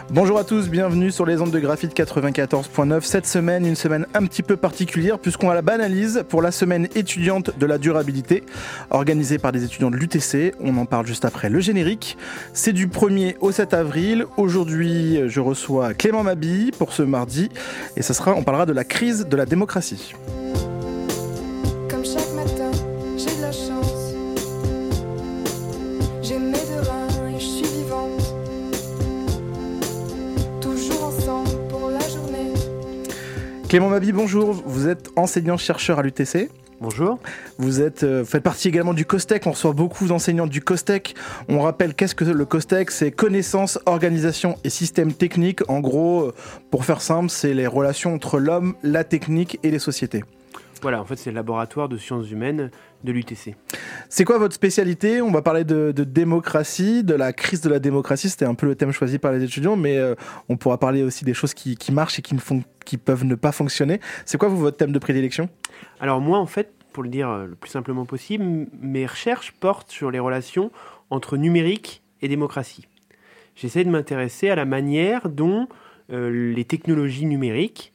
Bonjour à tous, bienvenue sur les ondes de Graphite 94.9. Cette semaine, une semaine un petit peu particulière puisqu'on a la banalise pour la semaine étudiante de la durabilité organisée par des étudiants de l'UTC. On en parle juste après le générique. C'est du 1er au 7 avril. Aujourd'hui, je reçois Clément Mabille pour ce mardi et on parlera de la crise de la démocratie. Comme chaque matin, j'ai de la chance. J'ai mes deux reins et je suis vivante. Toujours ensemble pour la journée. Clément Mabille, bonjour. Vous êtes enseignant-chercheur à l'UTC. Bonjour. Vous faites partie également du COSTEC, on reçoit beaucoup d'enseignants du COSTEC. On rappelle qu'est-ce que le COSTEC, c'est connaissance, organisation et système technique. En gros, pour faire simple, c'est les relations entre l'homme, la technique et les sociétés. Voilà, en fait, c'est le laboratoire de sciences humaines de l'UTC. C'est quoi votre spécialité ? On va parler de démocratie, de la crise de la démocratie. C'était un peu le thème choisi par les étudiants, mais on pourra parler aussi des choses qui marchent et qui peuvent ne pas fonctionner. C'est quoi, votre thème de prédilection ? Alors moi, en fait, pour le dire le plus simplement possible, mes recherches portent sur les relations entre numérique et démocratie. J'essaie de m'intéresser à la manière dont les technologies numériques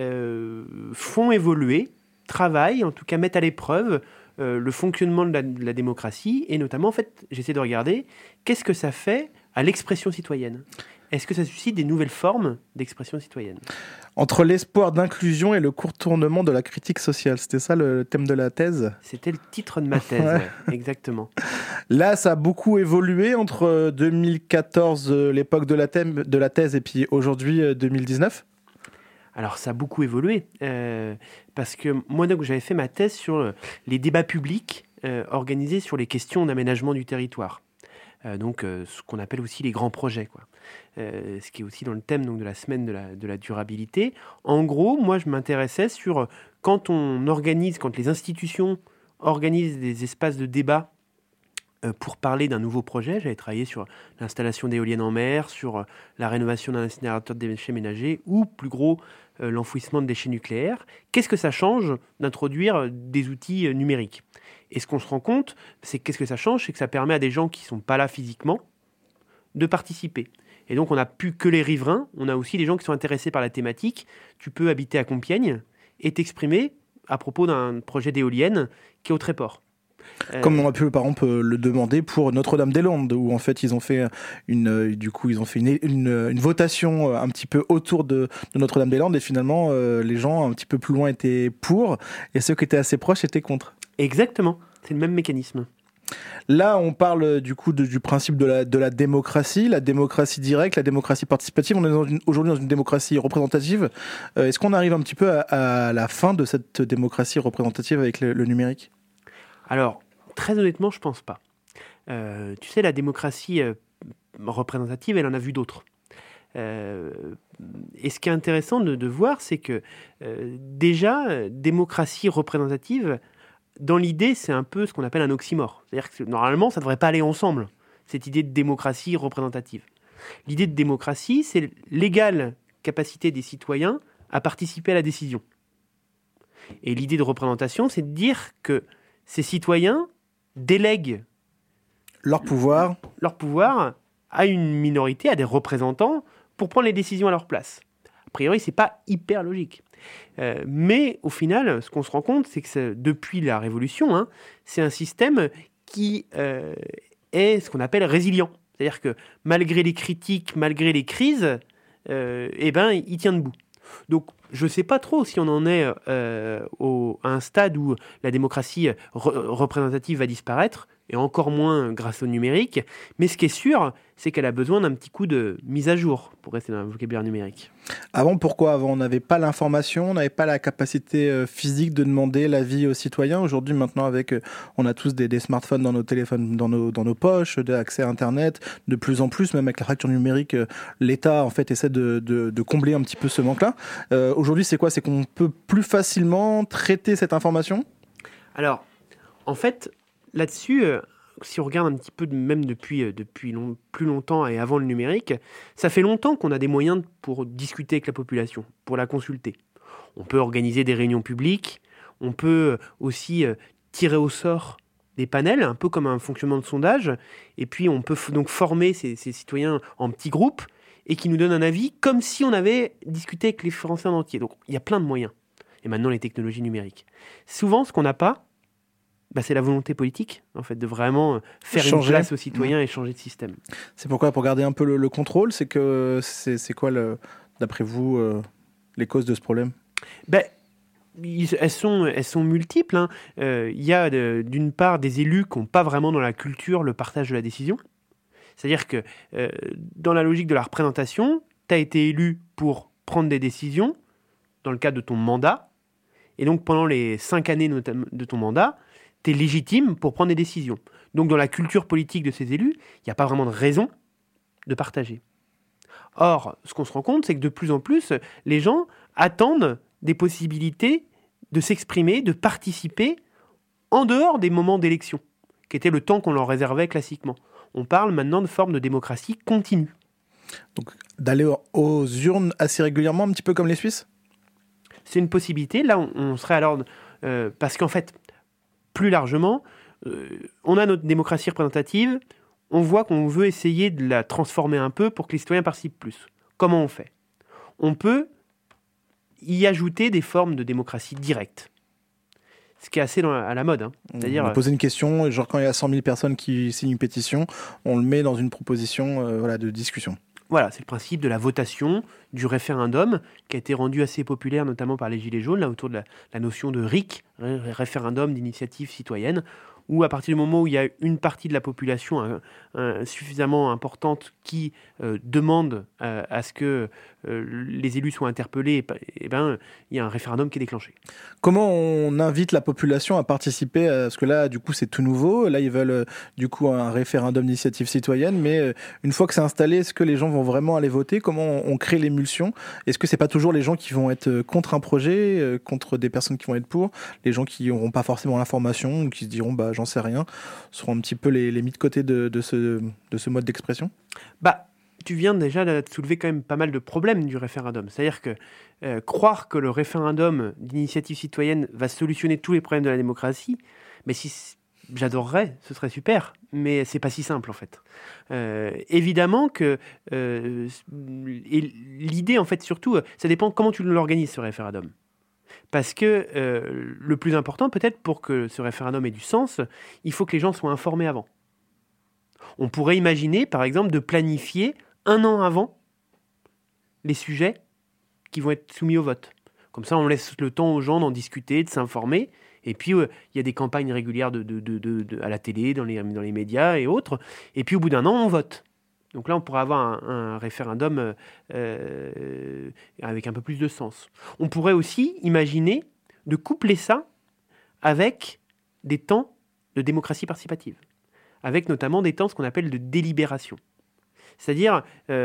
font évoluer, travaillent, en tout cas mettent à l'épreuve le fonctionnement de la démocratie, et notamment, en fait, j'essaie de regarder qu'est-ce que ça fait à l'expression citoyenne. Est-ce que ça suscite des nouvelles formes d'expression citoyenne ? Entre l'espoir d'inclusion et le contournement de la critique sociale, c'était ça le thème de la thèse ? C'était le titre de ma thèse, Ouais. ouais, exactement. Là, ça a beaucoup évolué entre 2014, l'époque de la thèse, et puis aujourd'hui, 2019. Alors, ça a beaucoup évolué, parce que moi, donc, j'avais fait ma thèse sur les débats publics organisés sur les questions d'aménagement du territoire. Ce qu'on appelle aussi les grands projets, quoi. Ce qui est aussi dans le thème donc, de la semaine de la durabilité. En gros, moi, je m'intéressais sur quand les institutions organisent des espaces de débat pour parler d'un nouveau projet. J'avais travaillé sur l'installation d'éoliennes en mer, sur la rénovation d'un incinérateur de déchets ménagers ou, plus gros, l'enfouissement de déchets nucléaires. Qu'est-ce que ça change d'introduire des outils numériques ? Et ce qu'on se rend compte, c'est qu'est-ce que ça change ? C'est que ça permet à des gens qui ne sont pas là physiquement de participer. Et donc, on n'a plus que les riverains, on a aussi des gens qui sont intéressés par la thématique. Tu peux habiter à Compiègne et t'exprimer à propos d'un projet d'éolienne qui est au Tréport. Comme on a pu, par exemple, le demander pour Notre-Dame-des-Landes, où en fait ils ont fait une votation un petit peu autour de Notre-Dame-des-Landes, et finalement les gens un petit peu plus loin étaient pour, et ceux qui étaient assez proches étaient contre. Exactement, c'est le même mécanisme. Là, on parle du coup du principe de la démocratie directe, la démocratie participative. On est aujourd'hui dans une démocratie représentative. Est-ce qu'on arrive un petit peu à la fin de cette démocratie représentative avec le numérique ? Alors, très honnêtement, je ne pense pas. Tu sais, la démocratie représentative, elle en a vu d'autres. Et ce qui est intéressant de voir, c'est que déjà, démocratie représentative, dans l'idée, c'est un peu ce qu'on appelle un oxymore. C'est-à-dire que normalement, ça ne devrait pas aller ensemble, cette idée de démocratie représentative. L'idée de démocratie, c'est l'égale capacité des citoyens à participer à la décision. Et l'idée de représentation, c'est de dire que ces citoyens délèguent leur pouvoir à une minorité, à des représentants, pour prendre les décisions à leur place. A priori, ce n'est pas hyper logique. Mais au final, ce qu'on se rend compte, c'est que depuis la Révolution, c'est un système qui est ce qu'on appelle résilient. C'est-à-dire que malgré les critiques, malgré les crises, il tient debout. Donc, je ne sais pas trop si on en est à un stade où la démocratie représentative va disparaître, et encore moins grâce au numérique. Mais ce qui est sûr, c'est qu'elle a besoin d'un petit coup de mise à jour, pour rester dans le vocabulaire numérique. Pourquoi ? Avant, on n'avait pas l'information, on n'avait pas la capacité physique de demander l'avis aux citoyens. Aujourd'hui, maintenant, on a tous des smartphones dans nos téléphones, dans nos poches, accès à Internet, de plus en plus, même avec la fracture numérique, l'État en fait essaie de combler un petit peu ce manque-là. Aujourd'hui, c'est quoi ? C'est qu'on peut plus facilement traiter cette information ? Alors, en fait, là-dessus, si on regarde un petit peu, même depuis plus longtemps et avant le numérique, ça fait longtemps qu'on a des moyens pour discuter avec la population, pour la consulter. On peut organiser des réunions publiques, on peut aussi tirer au sort des panels, un peu comme un fonctionnement de sondage, et puis on peut donc former ces citoyens en petits groupes, et qui nous donne un avis comme si on avait discuté avec les Français en entier. Donc il y a plein de moyens. Et maintenant les technologies numériques. Souvent, ce qu'on n'a pas, c'est la volonté politique, en fait, de vraiment faire une place aux citoyens et changer de système. C'est pourquoi, pour garder un peu le contrôle, c'est quoi, d'après vous, les causes de ce problème ? Elles sont multiples. Hein. Il y a d'une part des élus qui n'ont pas vraiment dans la culture le partage de la décision. C'est-à-dire que dans la logique de la représentation, tu as été élu pour prendre des décisions dans le cadre de ton mandat. Et donc pendant les 5 années de ton mandat, tu es légitime pour prendre des décisions. Donc dans la culture politique de ces élus, il n'y a pas vraiment de raison de partager. Or, ce qu'on se rend compte, c'est que de plus en plus, les gens attendent des possibilités de s'exprimer, de participer en dehors des moments d'élection, qui était le temps qu'on leur réservait classiquement. On parle maintenant de forme de démocratie continue. Donc d'aller aux urnes assez régulièrement, un petit peu comme les Suisses ? C'est une possibilité. Là, on serait alors... parce qu'en fait, plus largement, on a notre démocratie représentative, on voit qu'on veut essayer de la transformer un peu pour que les citoyens participent plus. Comment on fait ? On peut y ajouter des formes de démocratie directe. Ce qui est assez à la mode. Hein. C'est-à-dire, on va poser une question, genre quand il y a 100 000 personnes qui signent une pétition, on le met dans une proposition de discussion. Voilà, c'est le principe de la votation, du référendum, qui a été rendu assez populaire, notamment par les Gilets jaunes, là, autour de la notion de RIC, référendum d'initiative citoyenne, où à partir du moment où il y a une partie de la population suffisamment importante qui demande à ce que les élus soient interpellés, il y a un référendum qui est déclenché. Comment on invite la population à participer ? Parce que là, du coup, c'est tout nouveau. Là, ils veulent du coup un référendum d'initiative citoyenne. Mais une fois que c'est installé, est-ce que les gens vont vraiment aller voter ? Comment on crée l'émulsion ? Est-ce que c'est pas toujours les gens qui vont être contre un projet, contre des personnes qui vont être pour ? Les gens qui n'auront pas forcément l'information ou qui se diront j'en sais rien, seront un petit peu les mis de côté de ce mode d'expression ? Tu viens déjà de soulever quand même pas mal de problèmes du référendum. C'est-à-dire que croire que le référendum d'initiative citoyenne va solutionner tous les problèmes de la démocratie, mais j'adorerais, ce serait super, mais c'est pas si simple en fait. Évidemment que l'idée en fait surtout, ça dépend comment tu l'organises ce référendum. Parce que le plus important peut-être pour que ce référendum ait du sens, il faut que les gens soient informés avant. On pourrait imaginer par exemple de planifier 1 an avant les sujets qui vont être soumis au vote. Comme ça, on laisse le temps aux gens d'en discuter, de s'informer. Et puis, il y a des campagnes régulières à la télé, dans les médias et autres. Et puis, au bout d'1 an, on vote. Donc là, on pourrait avoir un référendum avec un peu plus de sens. On pourrait aussi imaginer de coupler ça avec des temps de démocratie participative, avec notamment des temps, ce qu'on appelle de délibération. C'est-à-dire,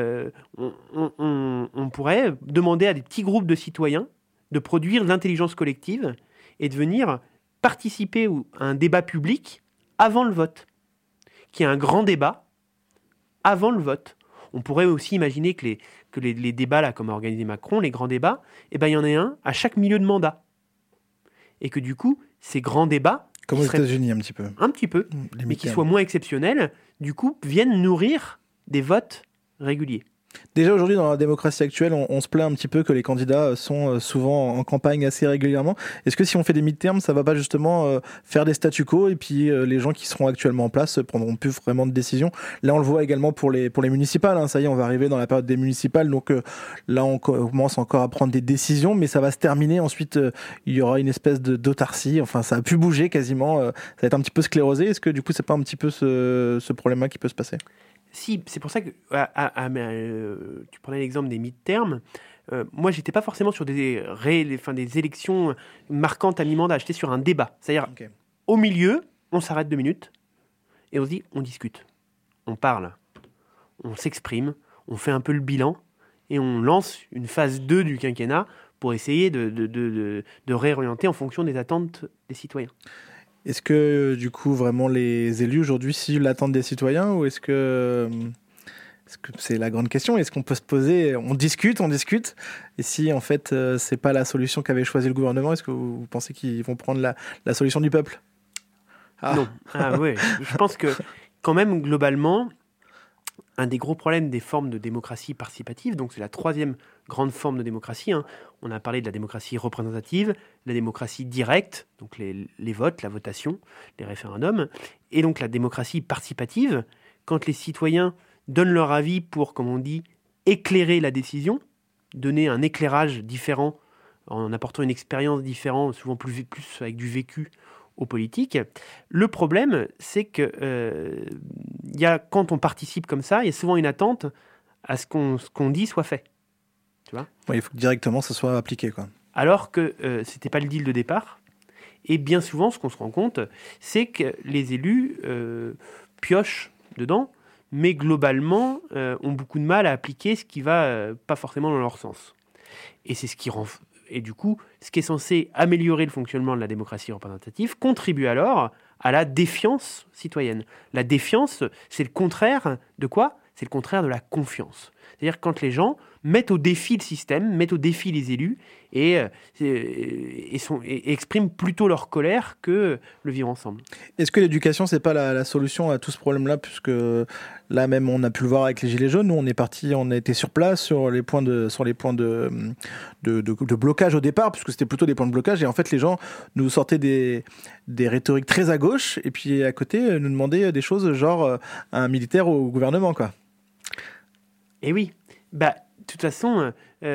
on pourrait demander à des petits groupes de citoyens de produire l'intelligence collective et de venir participer à un débat public avant le vote, qu'il y ait un grand débat avant le vote. On pourrait aussi imaginer que les débats, là, comme a organisé Macron, les grands débats, il y en ait un à chaque milieu de mandat. Et que du coup, ces grands débats... Comme aux États-Unis, un petit peu. Un petit peu, mais qui soient moins exceptionnels, du coup, viennent nourrir des votes réguliers. Déjà aujourd'hui dans la démocratie actuelle, on se plaint un petit peu que les candidats sont souvent en campagne assez régulièrement. Est-ce que si on fait des midterms, ça va pas justement faire des statu quo et puis les gens qui seront actuellement en place prendront plus vraiment de décisions ? Là on le voit également pour les municipales, hein. Ça y est, on va arriver dans la période des municipales, donc là on commence encore à prendre des décisions, mais ça va se terminer. Ensuite il y aura une espèce d'autarcie, enfin ça a pu bouger quasiment, ça va être un petit peu sclérosé. Est-ce que du coup c'est pas un petit peu ce problème-là qui peut se passer ? Si, c'est pour ça que tu prenais l'exemple des midterms. Moi, j'étais pas forcément sur des élections marquantes à mi-mandat. J'étais sur un débat. C'est-à-dire, au milieu, on s'arrête 2 minutes et on se dit, on discute, on parle, on s'exprime, on fait un peu le bilan et on lance une phase 2 du quinquennat pour essayer de réorienter en fonction des attentes des citoyens. Est-ce que, du coup, vraiment les élus aujourd'hui suivent l'attente des citoyens ou est-ce que c'est la grande question ? Est-ce qu'on peut se poser, on discute, et si en fait c'est pas la solution qu'avait choisi le gouvernement, est-ce que vous pensez qu'ils vont prendre la solution du peuple ? Non. Ah ouais. Je pense que quand même globalement, un des gros problèmes des formes de démocratie participative, donc c'est la troisième grande forme de démocratie. On a parlé de la démocratie représentative, la démocratie directe, donc les votes, la votation, les référendums, et donc la démocratie participative, quand les citoyens donnent leur avis pour, comme on dit, éclairer la décision, donner un éclairage différent en apportant une expérience différente, souvent plus avec du vécu aux politiques. Le problème, c'est que quand on participe comme ça, il y a souvent une attente à ce qu'on dit soit fait. Tu vois ? Il faut que directement ça soit appliqué, quoi. Alors que ce n'était pas le deal de départ. Et bien souvent, ce qu'on se rend compte, c'est que les élus piochent dedans, mais globalement ont beaucoup de mal à appliquer ce qui va pas forcément dans leur sens. Et c'est ce qui rend... Et du coup, ce qui est censé améliorer le fonctionnement de la démocratie représentative contribue alors à la défiance citoyenne. La défiance, c'est le contraire de quoi ? C'est le contraire de la confiance. C'est-à-dire quand les gens mettent au défi le système, mettent au défi les élus et expriment plutôt leur colère que le vivre ensemble. Est-ce que l'éducation, c'est pas la solution à tout ce problème-là, puisque là même on a pu le voir avec les Gilets jaunes, nous on a été sur place sur les points de blocage au départ, puisque c'était plutôt des points de blocage, et en fait les gens nous sortaient des rhétoriques très à gauche, et puis à côté nous demandaient des choses genre un militaire au gouvernement, quoi. Et oui, de toute façon,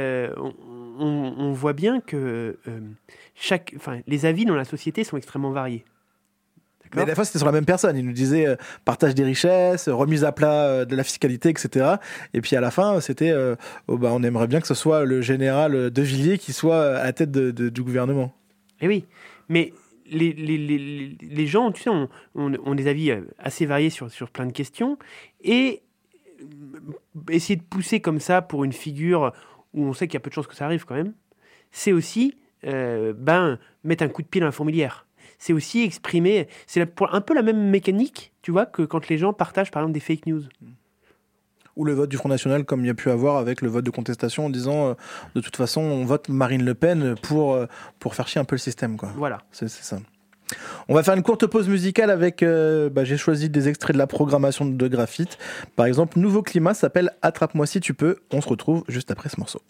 on voit bien que les avis dans la société sont extrêmement variés. Mais la fois, c'était sur la même personne. Il nous disait partage des richesses, remise à plat de la fiscalité, etc. Et puis à la fin, c'était on aimerait bien que ce soit le général De Villiers qui soit à la tête du gouvernement. Et oui, mais les gens, tu sais, ont des avis assez variés sur plein de questions. Et essayer de pousser comme ça pour une figure où on sait qu'il y a peu de chances que ça arrive quand même, c'est aussi mettre un coup de pied dans la fourmilière. C'est aussi exprimer... C'est un peu la même mécanique, tu vois, que quand les gens partagent, par exemple, des fake news. Ou le vote du Front National, comme il y a pu avoir avec le vote de contestation, en disant de toute façon, on vote Marine Le Pen pour faire chier un peu le système, quoi. Voilà. C'est ça. On va faire une courte pause musicale avec... j'ai choisi des extraits de la programmation de Graphite. Par exemple, Nouveau Climat s'appelle « Attrape-moi si tu peux ». On se retrouve juste après ce morceau.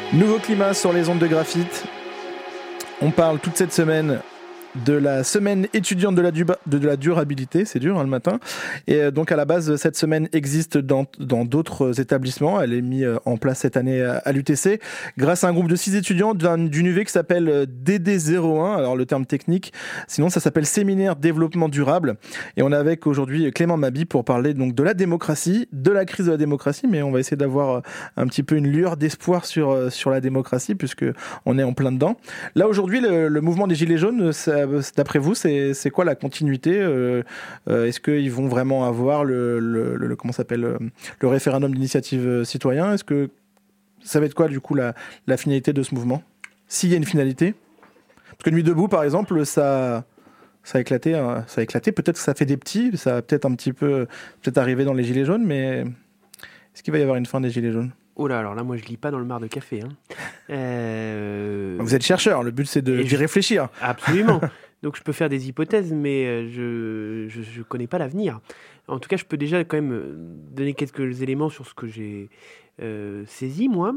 Nouveau climat sur les ondes de graphite. On parle toute cette semaine de la semaine étudiante de la durabilité, c'est dur le matin, et donc à la base cette semaine existe dans d'autres établissements, elle est mise en place cette année à l'UTC grâce à un groupe de 6 étudiants d'une UV qui s'appelle DD01, alors le terme technique, sinon ça s'appelle Séminaire Développement Durable, et on est avec aujourd'hui Clément Mabi pour parler donc de la démocratie, de la crise de la démocratie, mais on va essayer d'avoir un petit peu une lueur d'espoir sur la démocratie puisque on est en plein dedans. Là aujourd'hui le mouvement des Gilets jaunes, d'après vous, c'est quoi la continuité Est-ce qu'ils vont vraiment avoir le référendum d'initiative citoyen? Est-ce que ça va être quoi du coup la finalité de ce mouvement? S'il y a une finalité? Parce que Nuit debout, par exemple, ça a éclaté. Peut-être que ça fait des petits, ça va peut-être un petit peu arriver dans les Gilets jaunes, mais est-ce qu'il va y avoir une fin des Gilets jaunes? Oh là, alors là, moi, je lis pas dans le mar de café. Vous êtes chercheur, le but c'est d'y réfléchir. Absolument. Donc je peux faire des hypothèses, mais je connais pas l'avenir. En tout cas, je peux déjà quand même donner quelques éléments sur ce que j'ai saisi, moi.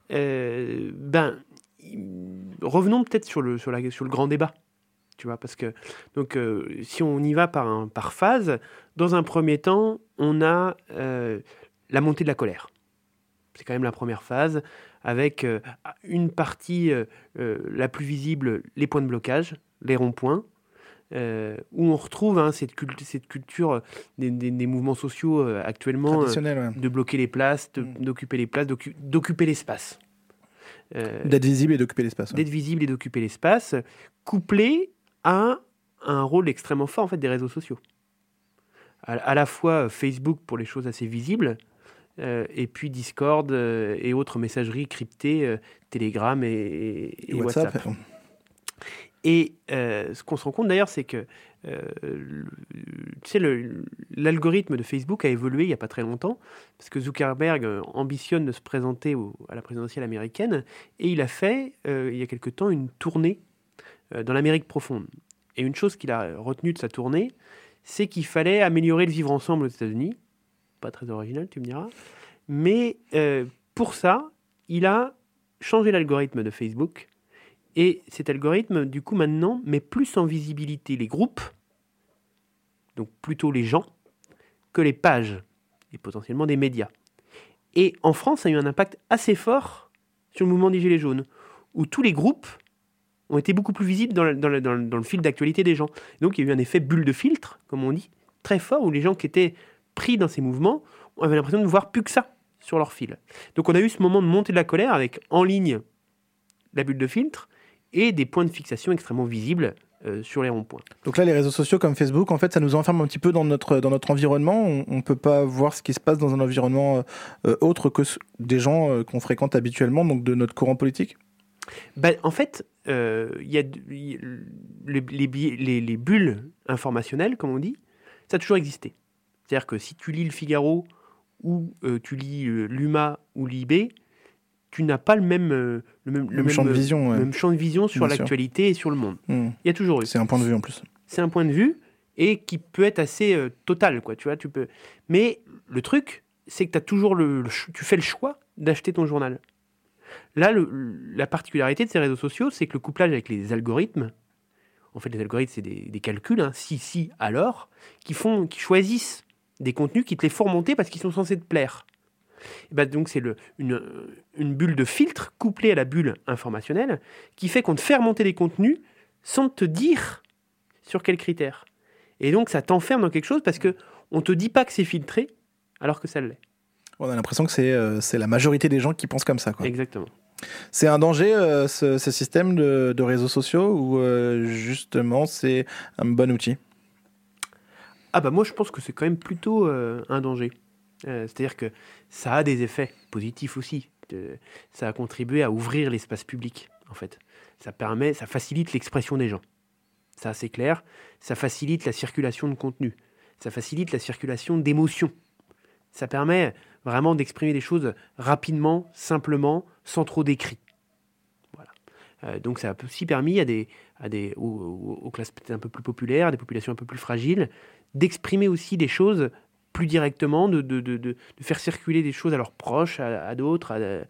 Revenons peut-être sur le grand débat. Tu vois, parce que donc, si on y va par phase, dans un premier temps, on a la montée de la colère. C'est quand même la première phase, avec une partie la plus visible, les points de blocage, les ronds-points, où on retrouve cette culture des mouvements sociaux actuellement, de bloquer les places, d'occuper les places, d'occuper l'espace. D'être visible et d'occuper l'espace. D'être visible et d'occuper l'espace, couplé à un rôle extrêmement fort en fait, des réseaux sociaux. À la fois Facebook pour les choses assez visibles, et puis Discord et autres messageries cryptées, Telegram et WhatsApp. Et ce qu'on se rend compte d'ailleurs, c'est que l'algorithme de Facebook a évolué il n'y a pas très longtemps, parce que Zuckerberg ambitionne de se présenter à la présidentielle américaine, et il a fait, il y a quelque temps, une tournée dans l'Amérique profonde. Et une chose qu'il a retenue de sa tournée, c'est qu'il fallait améliorer le vivre ensemble aux États-Unis. Pas très original, tu me diras. Mais pour ça, il a changé l'algorithme de Facebook. Et cet algorithme, du coup, maintenant, met plus en visibilité les groupes, donc plutôt les gens, que les pages, et potentiellement des médias. Et en France, ça a eu un impact assez fort sur le mouvement des Gilets jaunes, où tous les groupes ont été beaucoup plus visibles dans le fil d'actualité des gens. Donc il y a eu un effet bulle de filtre, comme on dit, très fort, où les gens qui étaient pris dans ces mouvements avaient l'impression de ne voir plus que ça sur leur fil. Donc on a eu ce moment de montée de la colère avec en ligne la bulle de filtre et des points de fixation extrêmement visibles sur les ronds-points. Donc là, les réseaux sociaux comme Facebook, en fait, ça nous enferme un petit peu dans notre environnement. On ne peut pas voir ce qui se passe dans un environnement autre que des gens qu'on fréquente habituellement, donc de notre courant politique. En fait, il y a les bulles informationnelles, comme on dit, ça a toujours existé. C'est-à-dire que si tu lis le Figaro ou tu lis l'UMA ou l'IB, tu n'as pas le même champ de vision, même champ de vision sur l'actualité et sur le monde. Il y a toujours eu. C'est un point de vue en plus. C'est un point de vue et qui peut être assez total, quoi. Tu vois, tu peux. Mais le truc, c'est que t'as toujours tu fais le choix d'acheter ton journal. Là, la particularité de ces réseaux sociaux, c'est que le couplage avec les algorithmes, en fait, les algorithmes, c'est des calculs, si, alors, qui choisissent des contenus qui te les font remonter parce qu'ils sont censés te plaire. Et donc, c'est une bulle de filtre couplée à la bulle informationnelle qui fait qu'on te fait remonter des contenus sans te dire sur quels critères. Et donc, ça t'enferme dans quelque chose parce qu'on ne te dit pas que c'est filtré alors que ça l'est. On a l'impression que c'est la majorité des gens qui pensent comme ça, quoi. Exactement. C'est un danger, ce système de réseaux sociaux, ou justement, c'est un bon outil? Moi, je pense que c'est quand même plutôt un danger. C'est-à-dire que ça a des effets positifs aussi. Ça a contribué à ouvrir l'espace public, en fait. Ça facilite l'expression des gens. Ça, c'est clair. Ça facilite la circulation de contenu. Ça facilite la circulation d'émotions. Ça permet vraiment d'exprimer des choses rapidement, simplement, sans trop d'écrit. Voilà. Donc ça a aussi permis aux classes peut-être un peu plus populaires, des populations un peu plus fragiles, d'exprimer aussi des choses plus directement, de faire circuler des choses à leurs proches, à d'autres.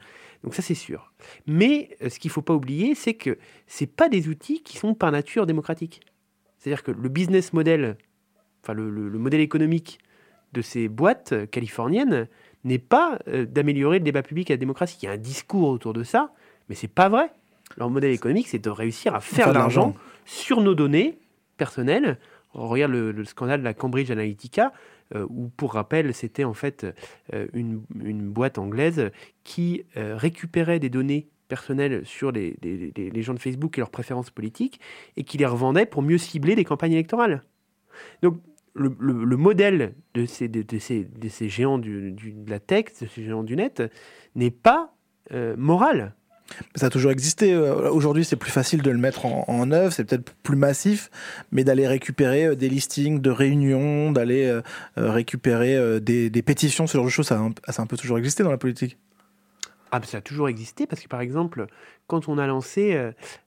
Donc ça, c'est sûr. Mais ce qu'il ne faut pas oublier, c'est que ce n'est pas des outils qui sont par nature démocratiques. C'est-à-dire que le business model, enfin le modèle économique de ces boîtes californiennes n'est pas d'améliorer le débat public et la démocratie. Il y a un discours autour de ça, mais ce n'est pas vrai. Leur modèle économique, c'est de réussir à faire de l'argent sur nos données personnelles. On regarde le scandale de la Cambridge Analytica, où, pour rappel, c'était en fait une boîte anglaise qui récupérait des données personnelles sur les gens de Facebook et leurs préférences politiques, et qui les revendait pour mieux cibler des campagnes électorales. Donc, le modèle de ces géants de la tech, de ces géants du net, n'est pas moral. Ça a toujours existé. Aujourd'hui, c'est plus facile de le mettre en œuvre, c'est peut-être plus massif, mais d'aller récupérer des listings de réunions, d'aller récupérer des pétitions, ce genre de choses, ça a un peu toujours existé dans la politique. Ah, ça a toujours existé parce que, par exemple, quand on a lancé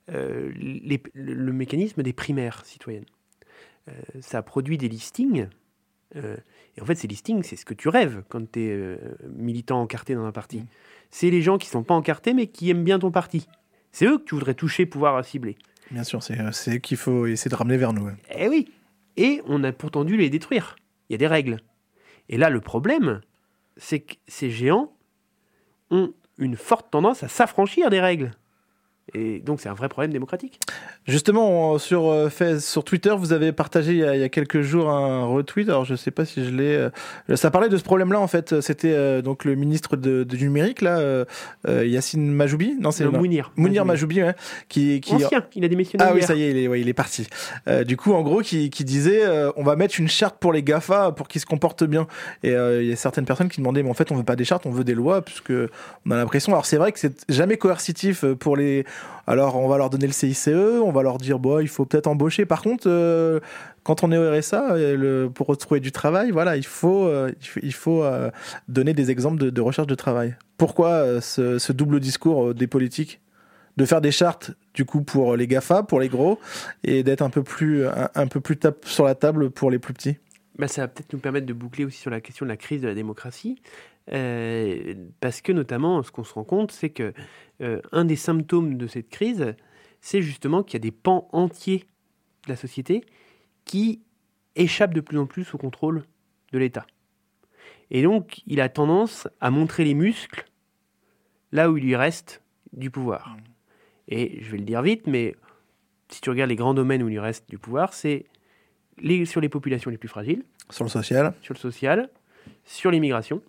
le mécanisme des primaires citoyennes, ça a produit des listings. Et en fait, ces listings, c'est ce que tu rêves quand tu es militant encarté dans un parti. C'est les gens qui ne sont pas encartés, mais qui aiment bien ton parti. C'est eux que tu voudrais toucher, pouvoir cibler. Bien sûr, c'est eux qu'il faut essayer de ramener vers nous. Ouais. Eh oui. Et on a pourtant dû les détruire. Il y a des règles. Et là, le problème, c'est que ces géants ont une forte tendance à s'affranchir des règles. Et donc, c'est un vrai problème démocratique. Justement, sur Twitter, vous avez partagé il y a quelques jours un retweet. Alors, je ne sais pas si je l'ai... ça parlait de ce problème-là, en fait. C'était donc le ministre du numérique, là, Yassine Majoubi. Non, c'est Mounir Majoubi, ouais, qui... Ancien, il a démissionné hier. Oui, ça y est, il est parti. Du coup, en gros, qui disait on va mettre une charte pour les GAFA pour qu'ils se comportent bien. Et il y a certaines personnes qui demandaient mais en fait, on ne veut pas des chartes, on veut des lois, puisque on a l'impression... Alors, c'est vrai que c'est jamais coercitif pour les... Alors, on va leur donner le CICE, on va leur dire, il faut peut-être embaucher. Par contre, quand on est au RSA, pour retrouver du travail, voilà, il faut donner des exemples de recherche de travail. Pourquoi ce double discours des politiques de faire des chartes, du coup, pour les GAFA, pour les gros, et d'être un peu plus tape sur la table pour les plus petits? Ça va peut-être nous permettre de boucler aussi sur la question de la crise de la démocratie. Parce que notamment, ce qu'on se rend compte, c'est que un des symptômes de cette crise, c'est justement qu'il y a des pans entiers de la société qui échappent de plus en plus au contrôle de l'État. Et donc, il a tendance à montrer les muscles là où il lui reste du pouvoir. Et je vais le dire vite, mais si tu regardes les grands domaines où il lui reste du pouvoir, c'est sur les populations les plus fragiles. Sur le social. Sur le social, sur l'immigration.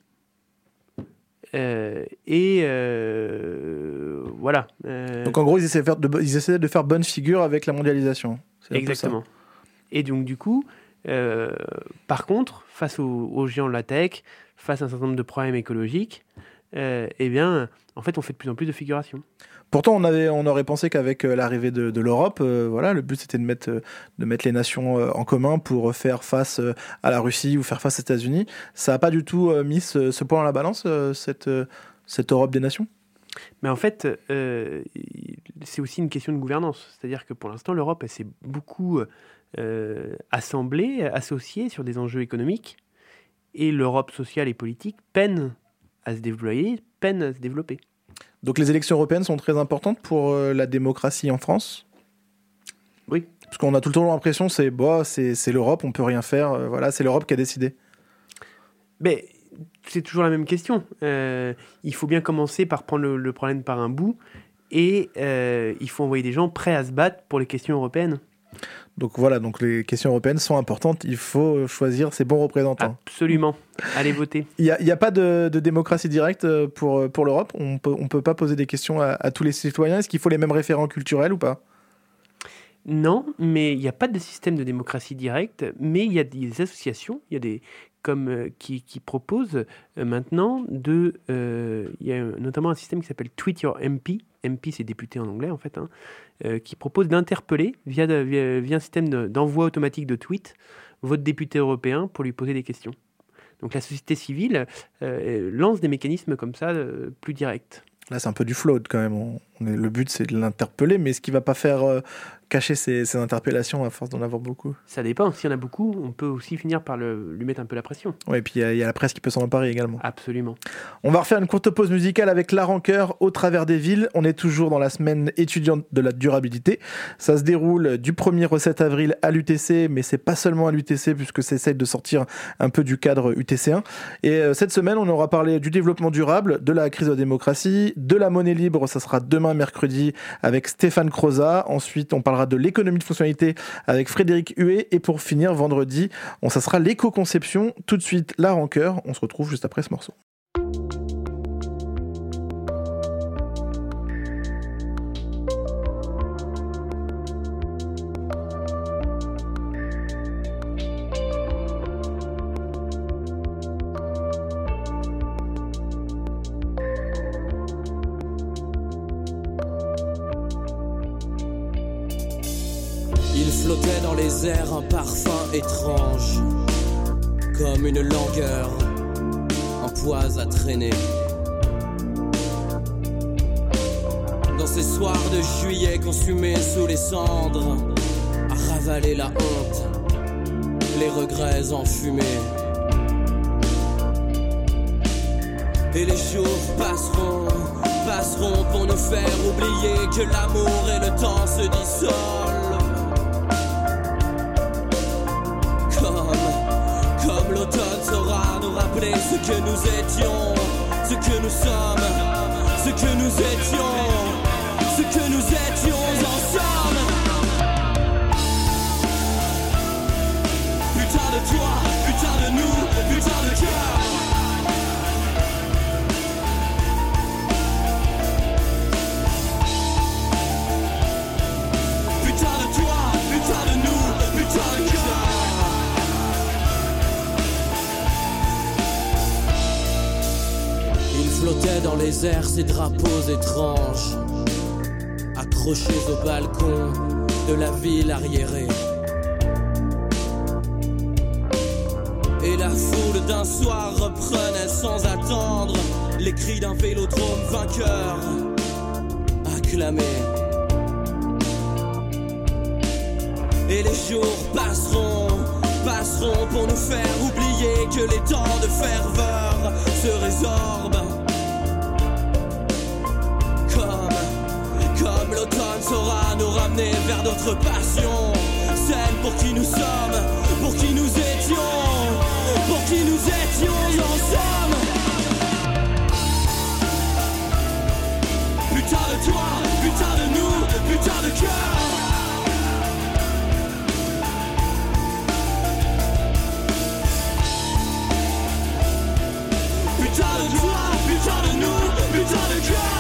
Voilà. Donc en gros, ils essaient de faire bonne figure avec la mondialisation. C'est exactement. Et donc du coup, par contre, face aux géants de la tech, face à un certain nombre de problèmes écologiques, en fait, on fait de plus en plus de figuration. Pourtant, on aurait pensé qu'avec l'arrivée de l'Europe, le but c'était de mettre les nations en commun pour faire face à la Russie ou faire face aux États-Unis. Ça n'a pas du tout mis ce point dans la balance, cette Europe des nations? Mais en fait, c'est aussi une question de gouvernance. C'est-à-dire que pour l'instant, l'Europe, elle s'est beaucoup associée sur des enjeux économiques, et l'Europe sociale et politique peine à se déployer, peine à se développer. Donc les élections européennes sont très importantes pour la démocratie en France? Oui. Parce qu'on a tout le temps l'impression c'est l'Europe, on peut rien faire, c'est l'Europe qui a décidé. Mais c'est toujours la même question. Il faut bien commencer par prendre le problème par un bout, et il faut envoyer des gens prêts à se battre pour les questions européennes. Donc voilà, les questions européennes sont importantes, il faut choisir ses bons représentants. Absolument, allez voter. Il n'y a pas de démocratie directe pour l'Europe? On peut pas poser des questions à tous les citoyens? Est-ce qu'il faut les mêmes référents culturels ou pas? Non, mais il n'y a pas de système de démocratie directe, mais il y a des associations, qui proposent maintenant il y a notamment un système qui s'appelle Tweet Your MP. MP, c'est député en anglais, en fait, qui propose d'interpeller via un système d'envoi automatique de tweets votre député européen pour lui poser des questions. Donc la société civile lance des mécanismes comme ça plus directs. Là, c'est un peu du float quand même. Le but, c'est de l'interpeller, mais est-ce qu'il ne va pas faire cacher ces interpellations à force d'en avoir beaucoup. Ça dépend. S'il y en a beaucoup, on peut aussi finir par lui mettre un peu la pression. Ouais, et puis il y a la presse qui peut s'en emparer également. Absolument. On va refaire une courte pause musicale avec La Rancœur au travers des villes. On est toujours dans la semaine étudiante de la durabilité. Ça se déroule du 1er au 7 avril à l'UTC, mais c'est pas seulement à l'UTC puisque c'est essaie de sortir un peu du cadre UTC1. Et cette semaine, on aura parlé du développement durable, de la crise de la démocratie, de la monnaie libre. Ça sera demain mercredi avec Stéphane Croza. Ensuite, on parlera de l'économie de fonctionnalité avec Frédéric Huet. Et pour finir, vendredi, ça sera l'éco-conception. Tout de suite, La Rancœur. On se retrouve juste après ce morceau. Il flottait dans les airs un parfum étrange, comme une langueur, un poise à traîner. Dans ces soirs de juillet consumés sous les cendres, à ravaler la honte, les regrets enfumés. Et les jours passeront pour nous faire oublier que l'amour et le temps se dissolvent. Comme l'automne saura nous rappeler ce que nous étions, ce que nous sommes, ce que nous étions, ce que nous étions ensemble. Putain de toi, putain de nous, putain de cœur. Putain de toi, putain de nous, putain de cœur. Flottaient dans les airs ces drapeaux étranges, accrochés au balcon de la ville arriérée. Et la foule d'un soir reprenait sans attendre les cris d'un vélodrome vainqueur, acclamé. Et les jours passeront pour nous faire oublier que les temps de ferveur se résorbent. Comme l'automne saura nous ramener vers d'autres passions, celles pour qui nous sommes, pour qui nous étions, pour qui nous étions ensemble. Putain de toi, putain de nous, putain de cœur. Putain de toi, putain de nous, putain de cœur.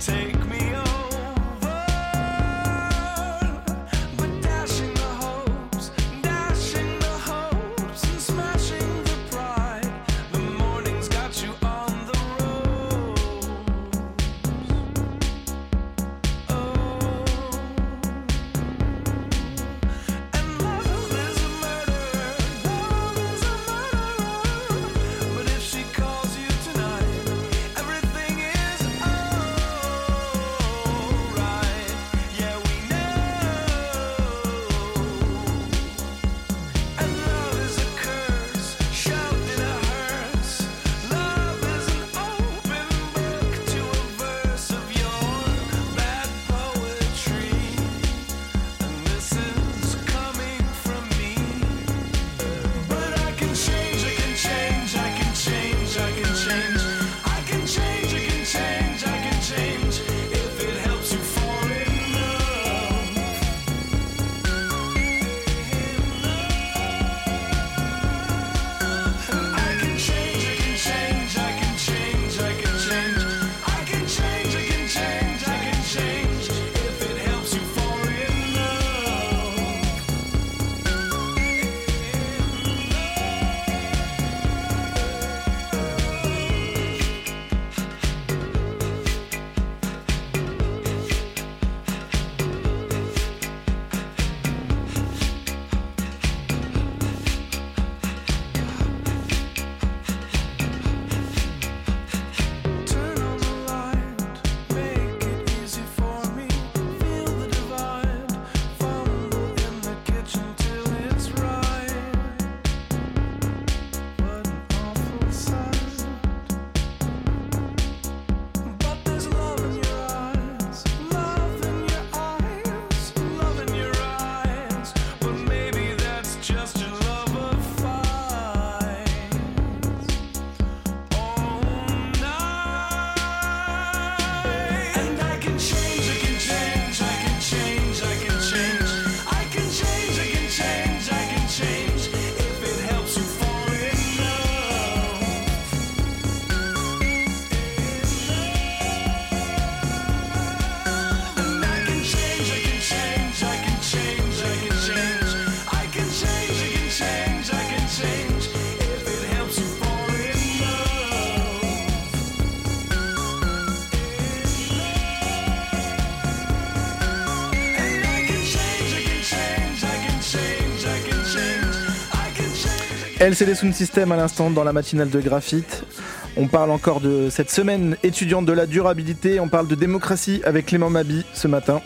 LCD Sound System à l'instant dans la matinale de Graphite. On parle encore de cette semaine étudiante de la durabilité. On parle de démocratie avec Clément Mabi ce matin.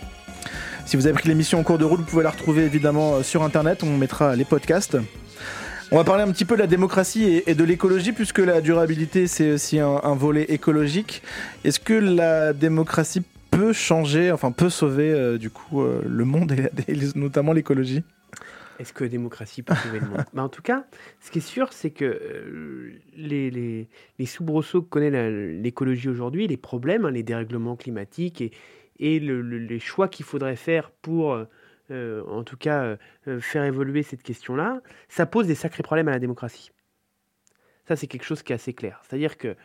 Si vous avez pris l'émission en cours de route, vous pouvez la retrouver évidemment sur internet. On mettra les podcasts. On va parler un petit peu de la démocratie et de l'écologie, puisque la durabilité c'est aussi un volet écologique. Est-ce que la démocratie peut changer, enfin peut sauver le monde et notamment l'écologie ? Est-ce que la démocratie peut sauver le monde ? En tout cas, ce qui est sûr, c'est que les soubresauts que connaît l'écologie aujourd'hui, les problèmes, les dérèglements climatiques et les choix qu'il faudrait faire pour, en tout cas, faire évoluer cette question-là, ça pose des sacrés problèmes à la démocratie. Ça, c'est quelque chose qui est assez clair. C'est-à-dire que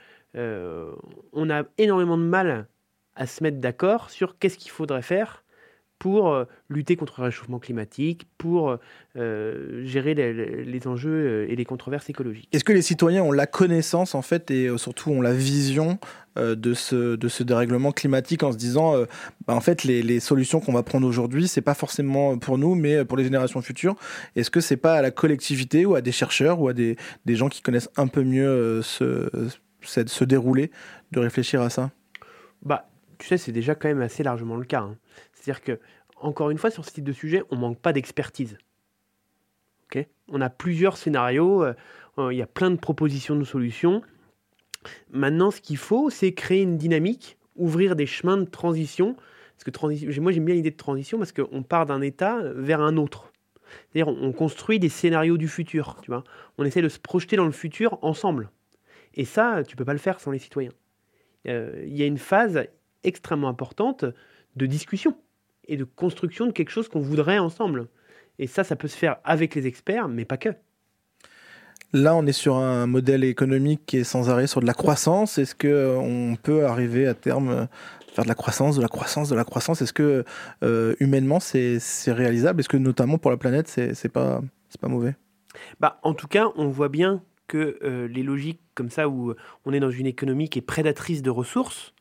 on a énormément de mal à se mettre d'accord sur qu'est-ce qu'il faudrait faire pour lutter contre le réchauffement climatique, pour gérer les enjeux et les controverses écologiques. Est-ce que les citoyens ont la connaissance, en fait, et surtout ont la vision de ce dérèglement climatique en se disant, en fait, les solutions qu'on va prendre aujourd'hui, c'est pas forcément pour nous, mais pour les générations futures. Est-ce que c'est pas à la collectivité ou à des chercheurs ou à des gens qui connaissent un peu mieux ce déroulé de réfléchir à ça ? Tu sais, c'est déjà quand même assez largement le cas. C'est-à-dire que, encore une fois, sur ce type de sujet, on ne manque pas d'expertise. Okay ? On a plusieurs scénarios, il y a plein de propositions de solutions. Maintenant, ce qu'il faut, c'est créer une dynamique, ouvrir des chemins de transition. Parce que moi, j'aime bien l'idée de transition parce qu'on part d'un état vers un autre. C'est-à-dire, on construit des scénarios du futur. Tu vois ? On essaie de se projeter dans le futur ensemble. Et ça, tu ne peux pas le faire sans les citoyens. Il y a une phase extrêmement importante de discussion et de construction de quelque chose qu'on voudrait ensemble. Et ça peut se faire avec les experts, mais pas que. Là, on est sur un modèle économique qui est sans arrêt sur de la croissance. Est-ce qu'on peut arriver à terme faire de la croissance, de la croissance, de la croissance. Est-ce que humainement c'est réalisable? Est-ce que notamment pour la planète c'est pas mauvais? En tout cas, on voit bien que les logiques comme ça, où on est dans une économie qui est prédatrice de ressources,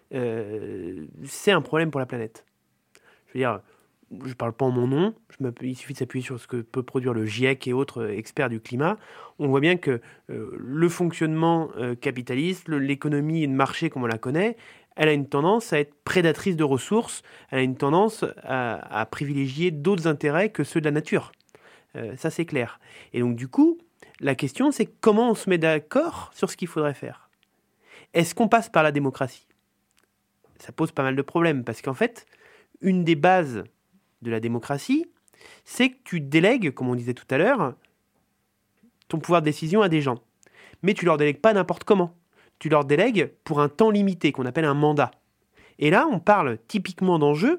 c'est un problème pour la planète. Je veux dire, je ne parle pas en mon nom, il suffit de s'appuyer sur ce que peut produire le GIEC et autres experts du climat. On voit bien que le fonctionnement capitaliste, l'économie de marché comme on la connaît, elle a une tendance à être prédatrice de ressources, elle a une tendance à privilégier d'autres intérêts que ceux de la nature. Ça, c'est clair. Et donc, du coup, la question, c'est comment on se met d'accord sur ce qu'il faudrait faire. Est-ce qu'on passe par la démocratie? Ça pose pas mal de problèmes, parce qu'en fait, une des bases de la démocratie, c'est que tu délègues, comme on disait tout à l'heure, ton pouvoir de décision à des gens. Mais tu leur délègues pas n'importe comment. Tu leur délègues pour un temps limité, qu'on appelle un mandat. Et là, on parle typiquement d'enjeux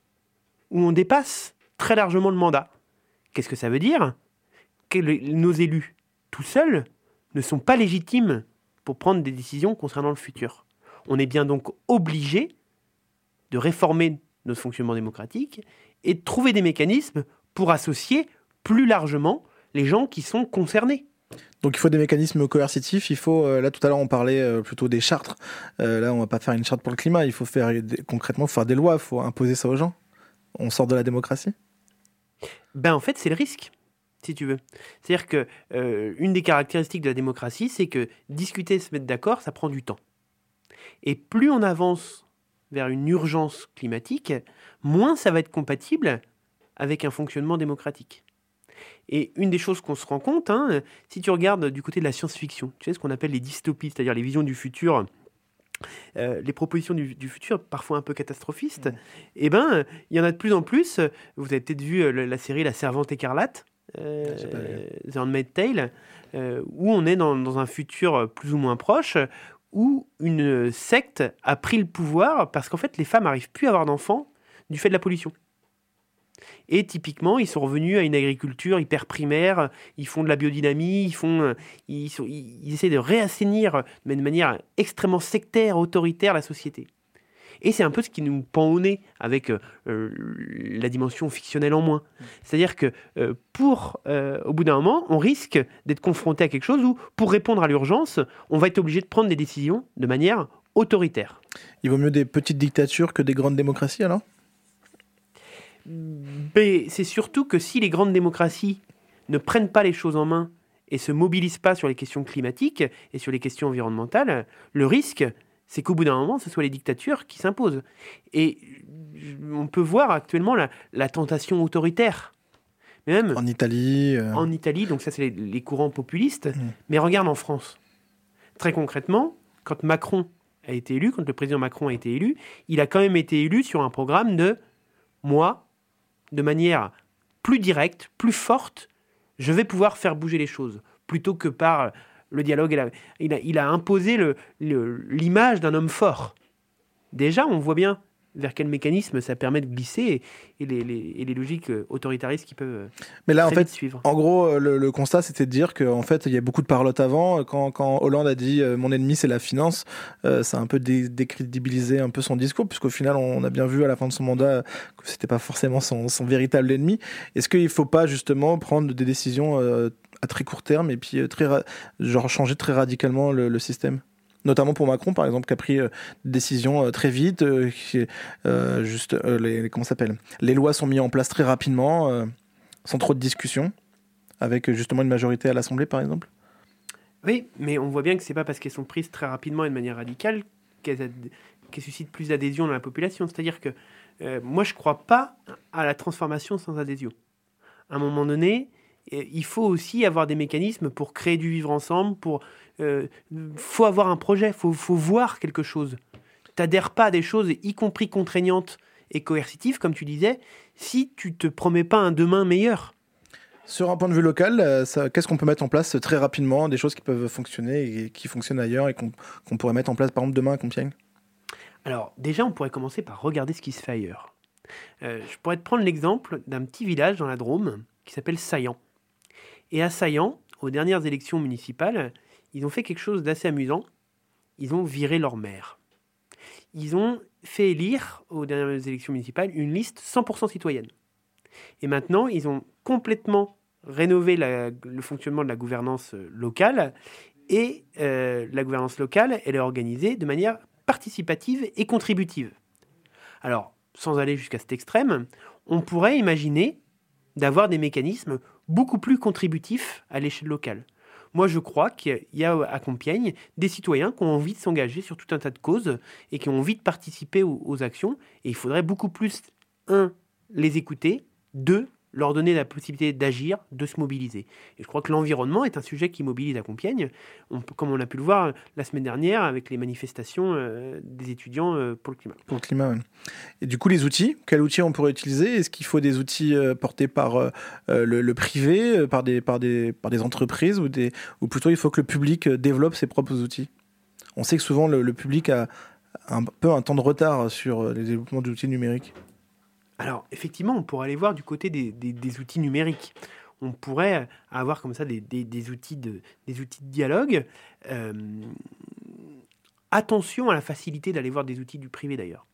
où on dépasse très largement le mandat. Qu'est-ce que ça veut dire? Que nos élus, tout seuls, ne sont pas légitimes pour prendre des décisions concernant le futur. On est bien donc obligé de réformer notre fonctionnement démocratique et de trouver des mécanismes pour associer plus largement les gens qui sont concernés. Donc il faut des mécanismes coercitifs, il faut, là tout à l'heure on parlait plutôt des chartes, là on va pas faire une charte pour le climat, il faut faire concrètement faire des lois, il faut imposer ça aux gens. On sort de la démocratie? En fait c'est le risque, si tu veux. C'est-à-dire que une des caractéristiques de la démocratie, c'est que discuter, se mettre d'accord, ça prend du temps. Et plus on avance vers une urgence climatique, moins ça va être compatible avec un fonctionnement démocratique. Et une des choses qu'on se rend compte, si tu regardes du côté de la science-fiction, tu sais ce qu'on appelle les dystopies, c'est-à-dire les visions du futur, les propositions du futur, parfois un peu catastrophistes, il y en a de plus en plus. Vous avez peut-être vu la série La Servante écarlate, The Handmaid's Tale, où on est dans un futur plus ou moins proche, où une secte a pris le pouvoir parce qu'en fait les femmes n'arrivent plus à avoir d'enfants du fait de la pollution. Et typiquement, ils sont revenus à une agriculture hyper primaire, ils font de la biodynamie, ils essaient de réassainir, mais de manière extrêmement sectaire, autoritaire, la société. Et c'est un peu ce qui nous pend au nez avec la dimension fictionnelle en moins. C'est-à-dire que au bout d'un moment, on risque d'être confronté à quelque chose où, pour répondre à l'urgence, on va être obligé de prendre des décisions de manière autoritaire. Il vaut mieux des petites dictatures que des grandes démocraties alors ? C'est surtout que si les grandes démocraties ne prennent pas les choses en main et se mobilisent pas sur les questions climatiques et sur les questions environnementales, le risque, c'est qu'au bout d'un moment, ce soit les dictatures qui s'imposent. Et on peut voir actuellement la tentation autoritaire. Mais même en Italie. En Italie, donc ça c'est les courants populistes. Mais regarde en France. Très concrètement, quand le président Macron a été élu, il a quand même été élu sur un programme de moi, de manière plus directe, plus forte, je vais pouvoir faire bouger les choses, plutôt que par le dialogue. Il a imposé l'image d'un homme fort. Déjà, on voit bien vers quel mécanisme ça permet de glisser et les logiques autoritaristes qui peuvent Mais là, en fait, suivre. En gros, le constat, c'était de dire qu'en fait, il y a beaucoup de parlotte avant. Quand Hollande a dit « mon ennemi, c'est la finance », ça a un peu décrédibilisé un peu son discours, puisqu'au final, on a bien vu à la fin de son mandat que c'était pas forcément son véritable ennemi. Est-ce qu'il ne faut pas justement prendre des décisions à très court terme et puis changer très radicalement le système ? Notamment pour Macron, par exemple, qui a pris des décisions très vite, les lois sont mises en place très rapidement, sans trop de discussion, avec justement une majorité à l'Assemblée, par exemple. Oui, mais on voit bien que c'est pas parce qu'elles sont prises très rapidement et de manière radicale qu'elles suscitent plus d'adhésion dans la population. C'est-à-dire que moi, je crois pas à la transformation sans adhésion. À un moment donné, il faut aussi avoir des mécanismes pour créer du vivre ensemble, faut avoir un projet, faut voir quelque chose. T'adhères pas à des choses, y compris contraignantes et coercitives, comme tu disais, si tu te promets pas un demain meilleur. Sur un point de vue local, qu'est-ce qu'on peut mettre en place très rapidement, des choses qui peuvent fonctionner et qui fonctionnent ailleurs et qu'on pourrait mettre en place, par exemple, demain à Compiègne ? Alors, déjà, on pourrait commencer par regarder ce qui se fait ailleurs. Je pourrais te prendre l'exemple d'un petit village dans la Drôme qui s'appelle Saillant. Et à Saillant, aux dernières élections municipales, ils ont fait quelque chose d'assez amusant. Ils ont viré leur maire. ils ont fait élire aux dernières élections municipales une liste 100% citoyenne. Et maintenant, ils ont complètement rénové le fonctionnement de la gouvernance locale. Et la gouvernance locale, elle est organisée de manière participative et contributive. Alors, sans aller jusqu'à cet extrême, on pourrait imaginer d'avoir des mécanismes beaucoup plus contributifs à l'échelle locale. Moi, je crois qu'il y a à Compiègne des citoyens qui ont envie de s'engager sur tout un tas de causes et qui ont envie de participer aux actions. Et il faudrait beaucoup plus, 1, les écouter, 2, leur donner la possibilité d'agir, de se mobiliser. Et je crois que l'environnement est un sujet qui mobilise à Compiègne, comme on a pu le voir la semaine dernière avec les manifestations des étudiants pour le climat. Pour le climat, ouais. Et du coup, les outils, quels outils on pourrait utiliser ? Est-ce qu'il faut des outils portés par le privé, par des entreprises, ou plutôt il faut que le public développe ses propres outils ? On sait que souvent le public a un peu un temps de retard sur les développements d'outils numériques. Alors, effectivement, on pourrait aller voir du côté des outils numériques. On pourrait avoir comme ça des outils de dialogue. Attention à la facilité d'aller voir des outils du privé, d'ailleurs.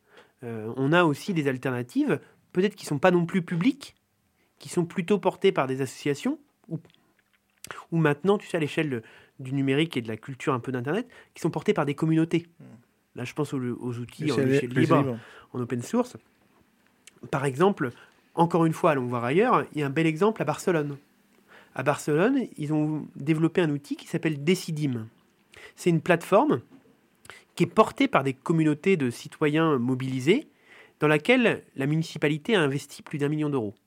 On a aussi des alternatives, peut-être qui ne sont pas non plus publiques, qui sont plutôt portées par des associations, ou maintenant, tu sais, à l'échelle du numérique et de la culture un peu d'Internet, qui sont portées par des communautés. Là, je pense aux outils en échelle libre, en open source. Par exemple, encore une fois, allons voir ailleurs, il y a un bel exemple à Barcelone. À Barcelone, ils ont développé un outil qui s'appelle Decidim. C'est une plateforme qui est portée par des communautés de citoyens mobilisés, dans laquelle la municipalité a investi plus d'1 million d'euros.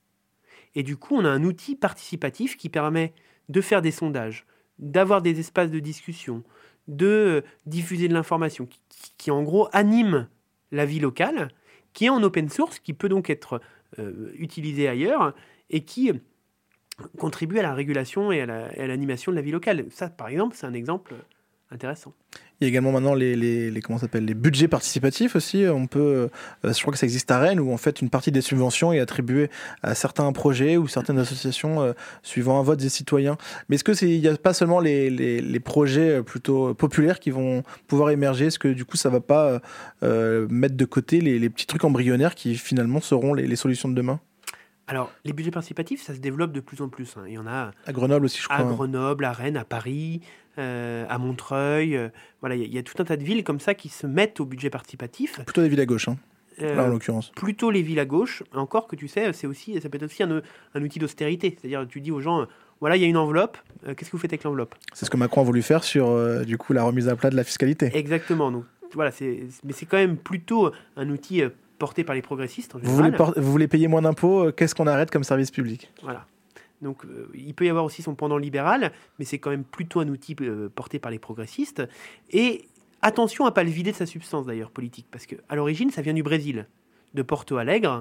Et du coup, on a un outil participatif qui permet de faire des sondages, d'avoir des espaces de discussion, de diffuser de l'information, qui en gros anime la vie locale, qui est en open source, qui peut donc être utilisé ailleurs et qui contribue à la régulation et à l'animation de la vie locale. Ça, par exemple, c'est un exemple intéressant. Il y a également maintenant les budgets participatifs aussi. On peut, je crois que ça existe à Rennes, où en fait une partie des subventions est attribuée à certains projets ou certaines associations suivant un vote des citoyens. Mais est-ce que il n'y a pas seulement les projets plutôt populaires qui vont pouvoir émerger ? Est-ce que du coup ça ne va pas mettre de côté les petits trucs embryonnaires qui finalement seront les solutions de demain ? Alors, les budgets participatifs, ça se développe de plus en plus. Il y en a à Grenoble aussi, je crois. À Grenoble, à Rennes, à Paris, à Montreuil. Voilà, il y a tout un tas de villes comme ça qui se mettent au budget participatif. Plutôt les villes à gauche, là en l'occurrence. Plutôt les villes à gauche. Encore que tu sais, ça peut être aussi un outil d'austérité. C'est-à-dire, tu dis aux gens, voilà, il y a une enveloppe. Qu'est-ce que vous faites avec l'enveloppe ? C'est ce que Macron a voulu faire sur du coup la remise à plat de la fiscalité. Exactement. Donc voilà, mais c'est quand même plutôt un outil porté par les progressistes en général. Vous voulez payer moins d'impôts, qu'est-ce qu'on arrête comme service public ? Voilà. Donc il peut y avoir aussi son pendant libéral, mais c'est quand même plutôt un outil porté par les progressistes. Et attention à ne pas le vider de sa substance d'ailleurs politique, parce qu'à l'origine ça vient du Brésil, de Porto Alegre.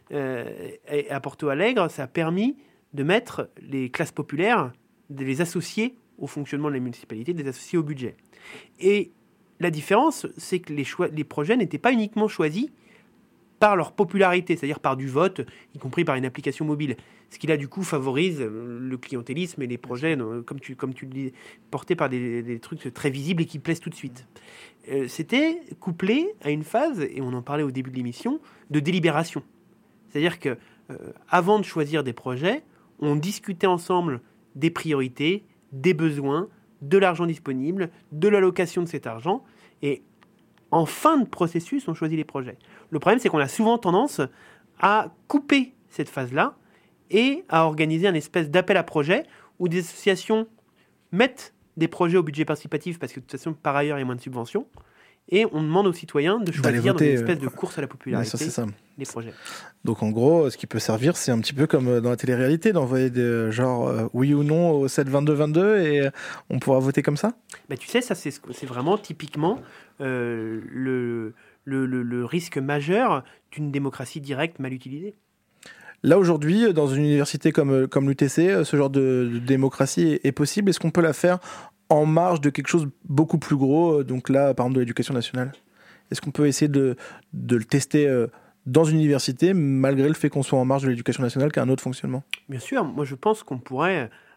Et à Porto Alegre, ça a permis de mettre les classes populaires, de les associer au fonctionnement de la municipalité, de les associer au budget. Et la différence, c'est que les projets n'étaient pas uniquement choisis par leur popularité, c'est-à-dire par du vote, y compris par une application mobile. Ce qui là, du coup, favorise le clientélisme et les projets, comme tu le dis, portés par des trucs très visibles et qui plaisent tout de suite. C'était couplé à une phase, et on en parlait au début de l'émission, de délibération. C'est-à-dire que avant de choisir des projets, on discutait ensemble des priorités, des besoins, de l'argent disponible, de l'allocation de cet argent, et en fin de processus, on choisit les projets. Le problème, c'est qu'on a souvent tendance à couper cette phase-là et à organiser un espèce d'appel à projet où des associations mettent des projets au budget participatif parce que de toute façon, par ailleurs, il y a moins de subventions. Et on demande aux citoyens de choisir dans une espèce de course à la popularité les projets. Donc en gros, ce qui peut servir, c'est un petit peu comme dans la télé-réalité, d'envoyer des oui ou non au 7-22-22 et on pourra voter comme ça ? Tu sais, ça c'est vraiment typiquement le risque majeur d'une démocratie directe mal utilisée. Là, aujourd'hui, dans une université comme l'UTC, ce genre de démocratie est possible. Est-ce qu'on peut la faire en marge de quelque chose beaucoup plus gros, donc là, par exemple, de l'éducation nationale ? Est-ce qu'on peut essayer de le tester dans une université, malgré le fait qu'on soit en marge de l'éducation nationale, qui a un autre fonctionnement ? Bien sûr, moi je pense qu'on pourrait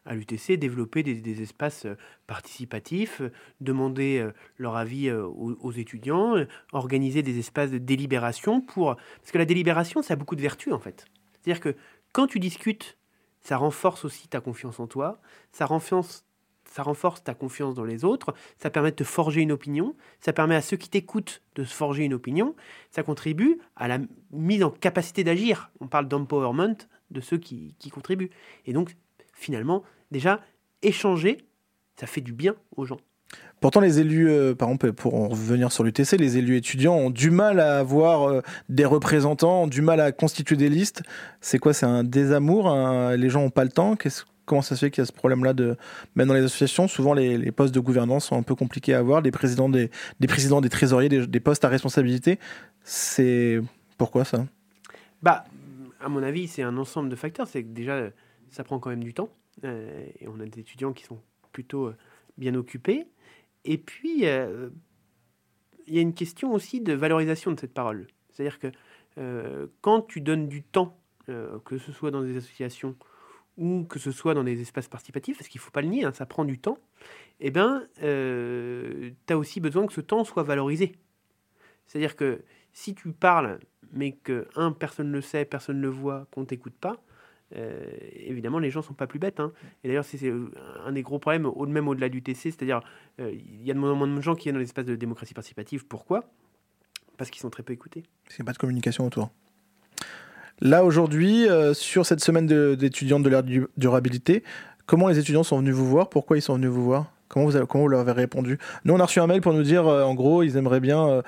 à l'UTC, développer des espaces participatifs, demander leur avis aux étudiants, organiser des espaces de délibération parce que la délibération, ça a beaucoup de vertus, en fait. C'est-à-dire que quand tu discutes, ça renforce aussi ta confiance en toi, ça renforce ta confiance dans les autres, ça permet de te forger une opinion, ça permet à ceux qui t'écoutent de se forger une opinion, ça contribue à la mise en capacité d'agir. On parle d'empowerment de ceux qui contribuent. Et donc, finalement, déjà, échanger, ça fait du bien aux gens. Pourtant, les élus, par exemple, pour en revenir sur l'UTC, les élus étudiants ont du mal à avoir des représentants, ont du mal à constituer des listes. C'est quoi? C'est un désamour? Les gens n'ont pas le temps? Comment ça se fait qu'il y a ce problème-là même dans les associations? Souvent, les postes de gouvernance sont un peu compliqués à avoir. Des présidents, des trésoriers, des postes à responsabilité. C'est pourquoi ça? À mon avis, c'est un ensemble de facteurs. C'est que déjà, ça prend quand même du temps. Et on a des étudiants qui sont plutôt bien occupés. Et puis, il y a une question aussi de valorisation de cette parole. C'est-à-dire que quand tu donnes du temps, que ce soit dans des associations ou que ce soit dans des espaces participatifs, parce qu'il ne faut pas le nier, ça prend du temps, tu as aussi besoin que ce temps soit valorisé. C'est-à-dire que si tu parles, mais que, personne ne le sait, personne ne le voit, qu'on ne t'écoute pas, évidemment, les gens ne sont pas plus bêtes. Et d'ailleurs, c'est un des gros problèmes, même au-delà du TC, c'est-à-dire il y a de moins en moins de gens qui viennent dans l'espace de démocratie participative. Pourquoi? Parce qu'ils sont très peu écoutés. Parce qu'il n'y a pas de communication autour. Là, aujourd'hui, sur cette semaine d'étudiants de l'ère durabilité, comment les étudiants sont venus vous voir? Pourquoi ils sont venus vous voir? Comment vous leur avez répondu? Nous, on a reçu un mail pour nous dire, en gros, ils aimeraient bien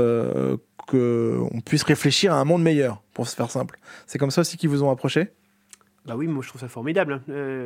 qu'on puisse réfléchir à un monde meilleur, pour se faire simple. C'est comme ça aussi qu'ils vous ont approché? Bah oui, moi je trouve ça formidable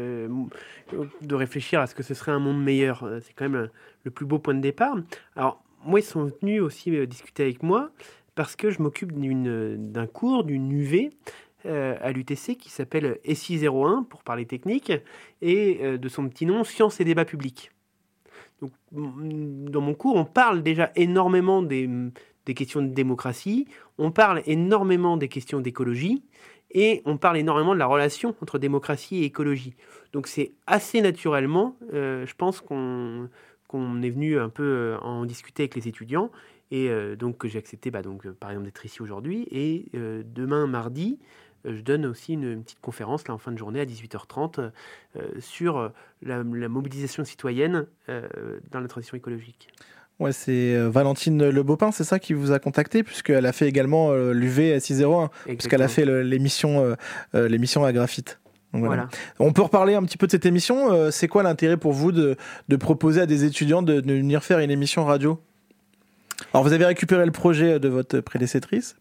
de réfléchir à ce que ce serait un monde meilleur. C'est quand même le plus beau point de départ. Alors, moi, ils sont venus aussi discuter avec moi parce que je m'occupe d'un cours, d'une UV à l'UTC qui s'appelle SI01 pour parler technique et de son petit nom, Sciences et débats publics. Donc, dans mon cours, on parle déjà énormément des questions de démocratie, on parle énormément des questions d'écologie, et on parle énormément de la relation entre démocratie et écologie. Donc c'est assez naturellement, je pense qu'on est venu un peu en discuter avec les étudiants, et donc j'ai accepté par exemple d'être ici aujourd'hui, et demain mardi, je donne aussi une petite conférence là, en fin de journée à 18h30 sur la mobilisation citoyenne dans la transition écologique. Ouais, c'est Valentine Le Beaupin, c'est ça qui vous a contacté, puisqu'elle a fait également l'UV SI01, puisqu'elle a fait l'émission à graphite. Donc, voilà. On peut reparler un petit peu de cette émission. C'est quoi l'intérêt pour vous de proposer à des étudiants de venir faire une émission radio? Alors, vous avez récupéré le projet de votre prédécessrice,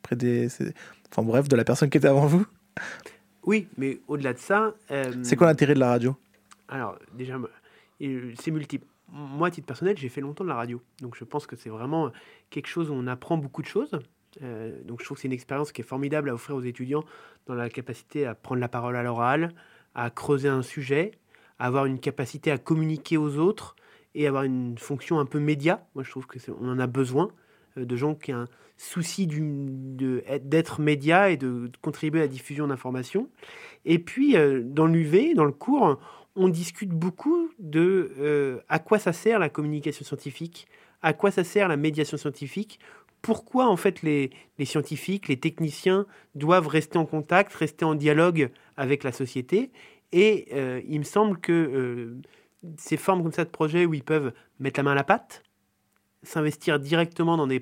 de la personne qui était avant vous? Oui, mais au-delà de ça... c'est quoi l'intérêt de la radio? Alors, déjà, c'est multiple. Moi, à titre personnel, j'ai fait longtemps de la radio. Donc, je pense que c'est vraiment quelque chose où on apprend beaucoup de choses. Donc, je trouve que c'est une expérience qui est formidable à offrir aux étudiants dans la capacité à prendre la parole à l'oral, à creuser un sujet, à avoir une capacité à communiquer aux autres et avoir une fonction un peu média. Moi, je trouve qu'on en a besoin de gens qui ont un souci d'être média et de contribuer à la diffusion d'informations. Et puis, dans l'UV, dans le cours, on discute beaucoup de à quoi ça sert la communication scientifique, à quoi ça sert la médiation scientifique, pourquoi en fait les scientifiques, les techniciens doivent rester en contact, rester en dialogue avec la société. Et il me semble que ces formes comme ça de projets où ils peuvent mettre la main à la pâte, s'investir directement dans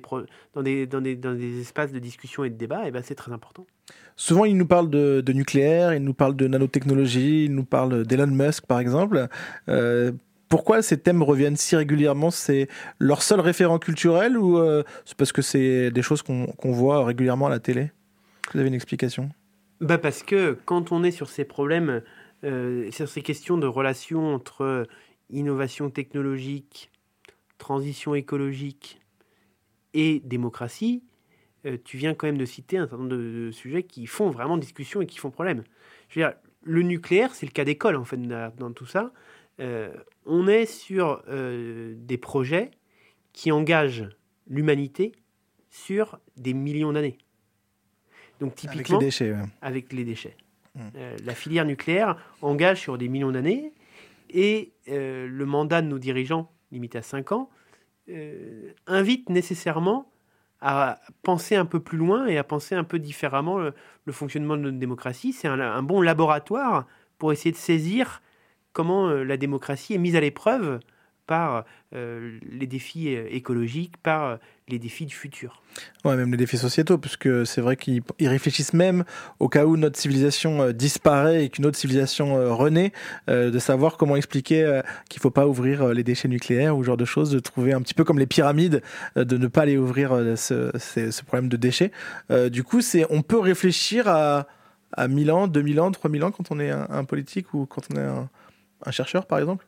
des espaces de discussion et de débat, c'est très important. Souvent, ils nous parlent de nucléaire, ils nous parlent de nanotechnologie, ils nous parlent d'Elon Musk, par exemple. Pourquoi ces thèmes reviennent si régulièrement? C'est leur seul référent culturel ou c'est parce que c'est des choses qu'on voit régulièrement à la télé? Vous avez une explication? Parce que quand on est sur ces problèmes, sur ces questions de relation entre innovation technologique, transition écologique et démocratie, tu viens quand même de citer un certain nombre de sujets qui font vraiment discussion et qui font problème. Je veux dire, le nucléaire, c'est le cas d'école en fait dans tout ça. On est sur des projets qui engagent l'humanité sur des millions d'années. Donc typiquement, avec les déchets. Ouais. Avec les déchets. La filière nucléaire engage sur des millions d'années Et le mandat de nos dirigeants, limité à 5 ans, invite nécessairement à penser un peu plus loin et à penser un peu différemment le fonctionnement de notre démocratie. C'est un bon laboratoire pour essayer de saisir comment la démocratie est mise à l'épreuve par les défis écologiques, par les défis du futur. Ouais, même les défis sociétaux, puisque c'est vrai qu'ils réfléchissent même au cas où notre civilisation disparaît et qu'une autre civilisation renaît, de savoir comment expliquer qu'il ne faut pas ouvrir les déchets nucléaires ou ce genre de choses, de trouver un petit peu comme les pyramides, de ne pas aller ouvrir ce problème de déchets. Du coup, on peut réfléchir à 1000 ans, 2000 ans, 3000 ans quand on est un politique ou quand on est un chercheur, par exemple.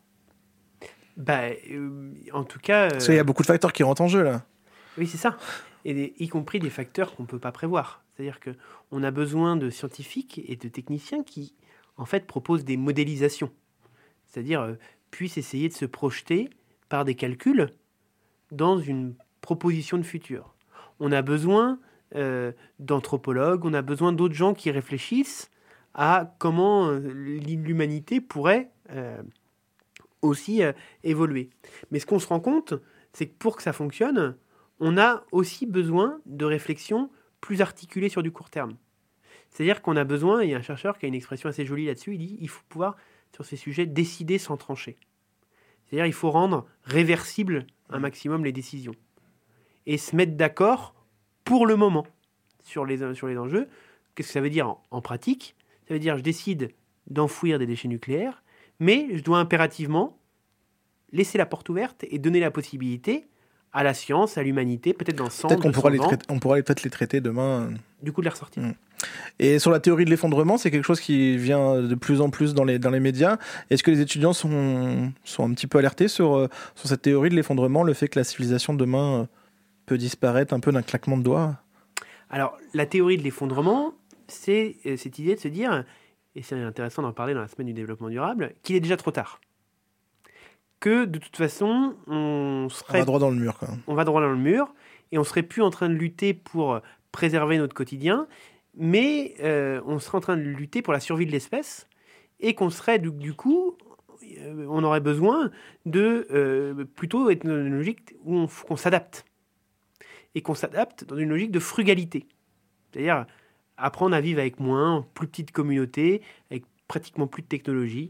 En tout cas... Parce qu'il y a beaucoup de facteurs qui rentrent en jeu, là. Oui, c'est ça. Et y compris des facteurs qu'on ne peut pas prévoir. C'est-à-dire qu'on a besoin de scientifiques et de techniciens qui, en fait, proposent des modélisations. C'est-à-dire puissent essayer de se projeter par des calculs dans une proposition de futur. On a besoin d'anthropologues, on a besoin d'autres gens qui réfléchissent à comment l'humanité pourrait... aussi évoluer. Mais ce qu'on se rend compte, c'est que pour que ça fonctionne, on a aussi besoin de réflexions plus articulées sur du court terme. C'est-à-dire qu'on a besoin, il y a un chercheur qui a une expression assez jolie là-dessus, il dit il faut pouvoir, sur ces sujets, décider sans trancher. C'est-à-dire il faut rendre réversibles un maximum les décisions. Et se mettre d'accord pour le moment sur les enjeux. Qu'est-ce que ça veut dire en pratique ? Ça veut dire je décide d'enfouir des déchets nucléaires, mais je dois impérativement laisser la porte ouverte et donner la possibilité à la science, à l'humanité, peut-être dans 100 peut-être qu'on pourra on pourra peut-être les traiter demain. Du coup, de les ressortir. Et sur la théorie de l'effondrement, c'est quelque chose qui vient de plus en plus dans les médias. Est-ce que les étudiants sont un petit peu alertés sur cette théorie de l'effondrement, le fait que la civilisation demain peut disparaître un peu d'un claquement de doigts ? Alors, la théorie de l'effondrement, c'est cette idée de se dire... et c'est intéressant d'en parler dans la semaine du développement durable, qu'il est déjà trop tard. Que, de toute façon, on va droit dans le mur, quoi. On va droit dans le mur, et on serait plus en train de lutter pour préserver notre quotidien, mais on serait en train de lutter pour la survie de l'espèce, et qu'on serait, du coup, on aurait besoin de plutôt être dans une logique où qu'on s'adapte. Et qu'on s'adapte dans une logique de frugalité. C'est-à-dire... apprendre à vivre avec moins, plus petite communauté, avec pratiquement plus de technologie.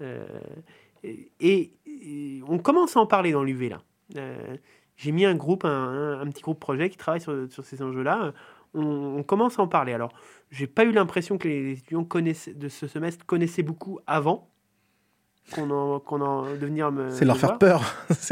Et on commence à en parler dans l'UV, là. J'ai mis un petit groupe projet qui travaille sur ces enjeux-là. On commence à en parler. Alors, j'ai pas eu l'impression que les étudiants de ce semestre connaissaient beaucoup avant de venir me... C'est leur faire peur.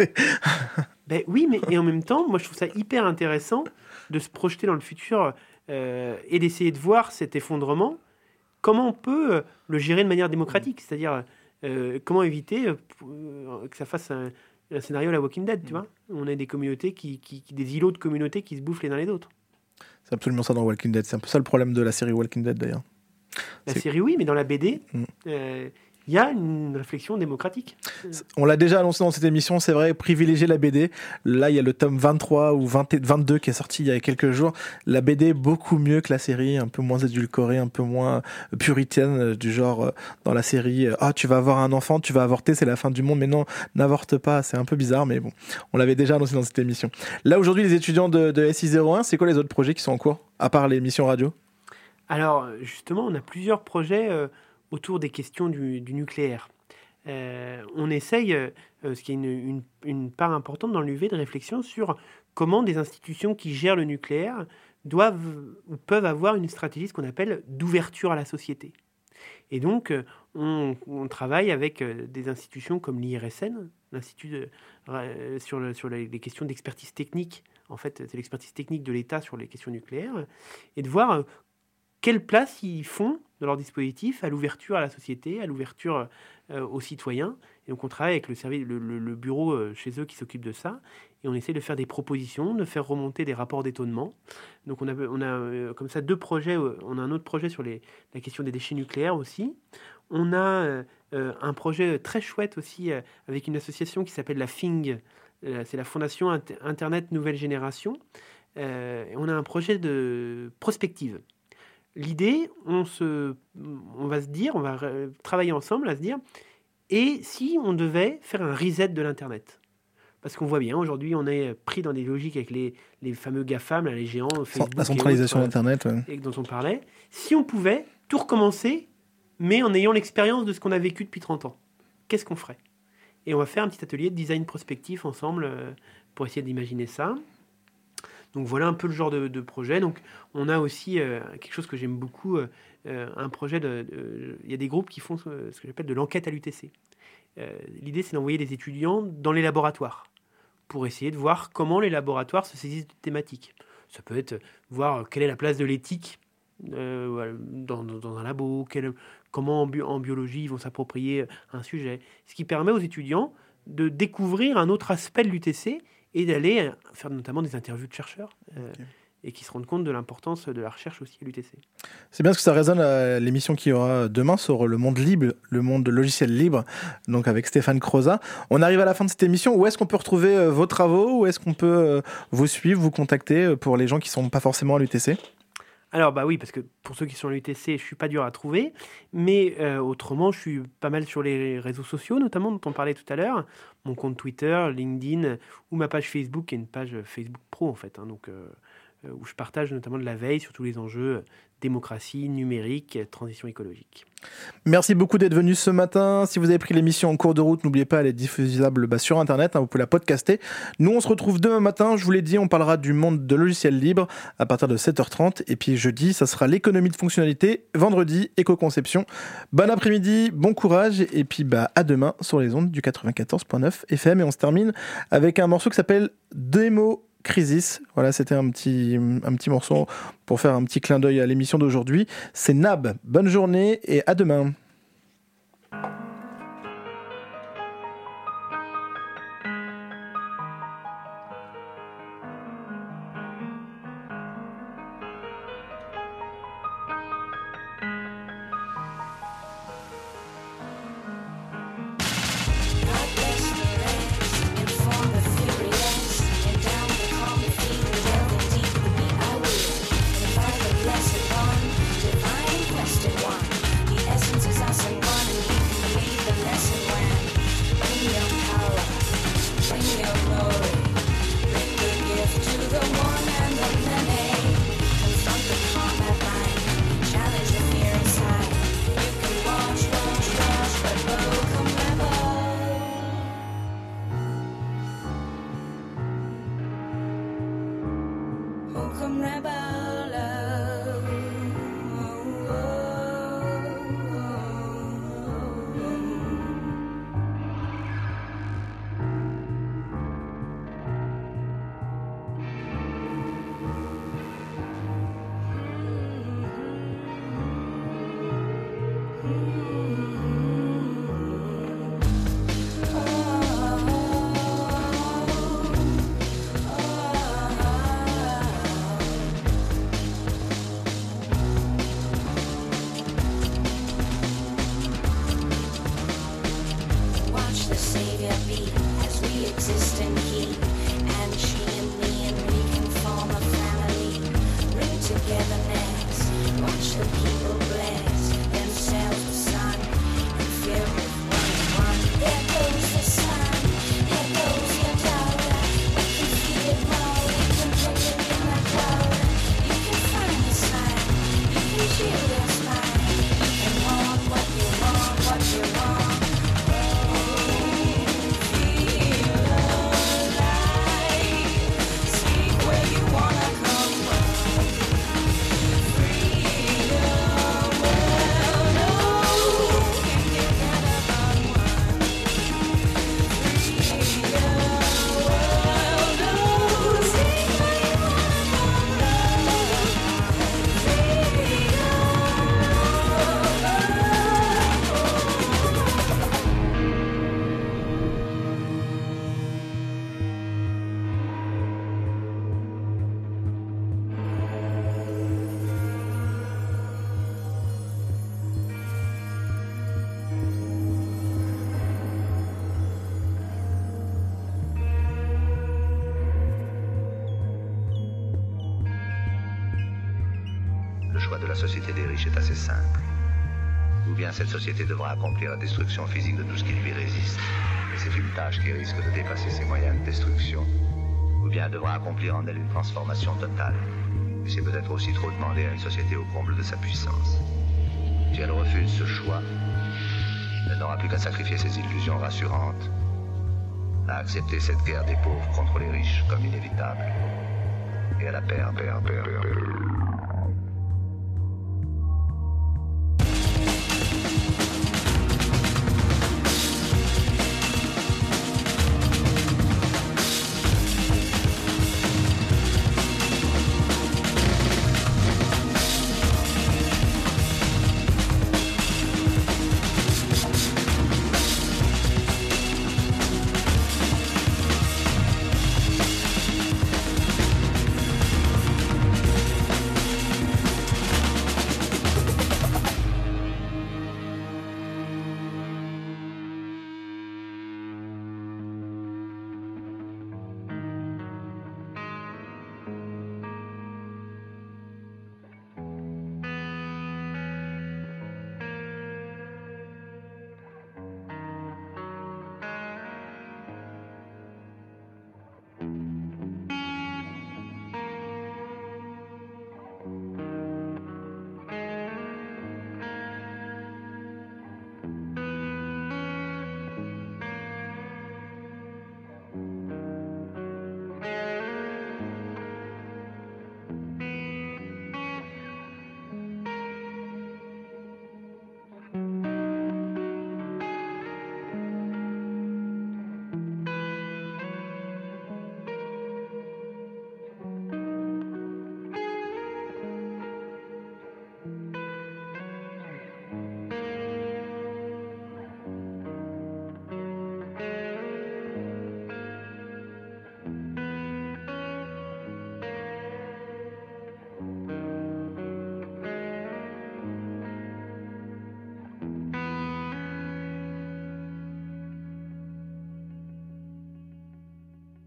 Oui, mais et en même temps, moi, je trouve ça hyper intéressant de se projeter dans le futur... et d'essayer de voir cet effondrement, comment on peut le gérer de manière démocratique, c'est-à-dire comment éviter que ça fasse un scénario à la Walking Dead, tu vois. On a des communautés, des îlots de communautés qui se bouffent les uns les autres. C'est absolument ça dans Walking Dead, c'est un peu ça le problème de la série Walking Dead d'ailleurs. La série oui, mais dans la BD, il y a une réflexion démocratique. On l'a déjà annoncé dans cette émission, c'est vrai, privilégier la BD. Là, il y a le tome 23 ou 22 qui est sorti il y a quelques jours. La BD est beaucoup mieux que la série, un peu moins édulcorée, un peu moins puritaine, du genre dans la série tu vas avoir un enfant, tu vas avorter, c'est la fin du monde, mais non, n'avorte pas, c'est un peu bizarre, mais bon, on l'avait déjà annoncé dans cette émission. Là, aujourd'hui, les étudiants de SI01, c'est quoi les autres projets qui sont en cours, à part l'émission radio ? Alors, justement, on a plusieurs projets autour des questions du nucléaire. On essaye, ce qui est une part importante dans l'UV, de réflexion sur comment des institutions qui gèrent le nucléaire doivent ou peuvent avoir une stratégie, ce qu'on appelle d'ouverture à la société. Et donc, on travaille avec des institutions comme l'IRSN, l'Institut sur les questions d'expertise technique. En fait, c'est l'expertise technique de l'État sur les questions nucléaires, et de voir quelle place ils font dans leur dispositif à l'ouverture à la société, à l'ouverture aux citoyens. Et donc on travaille avec le bureau chez eux qui s'occupe de ça, et on essaie de faire des propositions, de faire remonter des rapports d'étonnement. Donc on a comme ça 2 projets. On a un autre projet sur la question des déchets nucléaires aussi. On a un projet très chouette aussi avec une association qui s'appelle la FING, c'est la Fondation Internet Nouvelle Génération. On a un projet de prospective. L'idée, on va travailler ensemble à se dire, et si on devait faire un reset de l'Internet. Parce qu'on voit bien, aujourd'hui, on est pris dans des logiques avec les fameux GAFAM, là, les géants, Facebook La centralisation et autres, d'Internet. Ouais. et dont on parlait. Si on pouvait tout recommencer, mais en ayant l'expérience de ce qu'on a vécu depuis 30 ans, qu'est-ce qu'on ferait ? Et on va faire un petit atelier de design prospectif ensemble pour essayer d'imaginer ça. Donc voilà un peu le genre de projet. Donc on a aussi quelque chose que j'aime beaucoup, un projet il y a des groupes qui font ce que j'appelle de l'enquête à l'UTC. L'idée, c'est d'envoyer des étudiants dans les laboratoires pour essayer de voir comment les laboratoires se saisissent de thématiques. Ça peut être voir quelle est la place de l'éthique dans un labo, comment en biologie ils vont s'approprier un sujet. Ce qui permet aux étudiants de découvrir un autre aspect de l'UTC et d'aller faire notamment des interviews de chercheurs. Et qui se rendent compte de l'importance de la recherche aussi à l'UTC. C'est bien parce que ça résonne à l'émission qui aura demain sur le monde libre, le monde de logiciels libres, donc avec Stéphane Crozat. On arrive à la fin de cette émission. Où est-ce qu'on peut retrouver vos travaux ? Où est-ce qu'on peut vous suivre, vous contacter pour les gens qui ne sont pas forcément à l'UTC ? Alors bah oui, parce que pour ceux qui sont à l'UTC, je suis pas dur à trouver, mais autrement, je suis pas mal sur les réseaux sociaux, notamment dont on parlait tout à l'heure, mon compte Twitter, LinkedIn ou ma page Facebook, qui est une page Facebook Pro en fait, où je partage notamment de la veille sur tous les enjeux démocratie, numérique, transition écologique. Merci beaucoup d'être venu ce matin. Si vous avez pris l'émission en cours de route, n'oubliez pas, elle est diffusable sur Internet, vous pouvez la podcaster. Nous, on se retrouve demain matin, je vous l'ai dit, on parlera du monde de logiciels libres à partir de 7h30. Et puis jeudi, ça sera l'économie de fonctionnalité. Vendredi, éco-conception. Bon après-midi, bon courage. Et puis à demain sur les ondes du 94.9 FM. Et on se termine avec un morceau qui s'appelle Démo Crisis. Voilà, c'était un petit morceau pour faire un petit clin d'œil à l'émission d'aujourd'hui. C'est Nab. Bonne journée et à demain. Le choix de la société des riches est assez simple. Ou bien cette société devra accomplir la destruction physique de tout ce qui lui résiste. Et c'est une tâche qui risque de dépasser ses moyens de destruction. Ou bien elle devra accomplir en elle une transformation totale. Et c'est peut-être aussi trop demander à une société au comble de sa puissance. Si elle refuse ce choix, elle n'aura plus qu'à sacrifier ses illusions rassurantes, à accepter cette guerre des pauvres contre les riches comme inévitable, et à la perdre.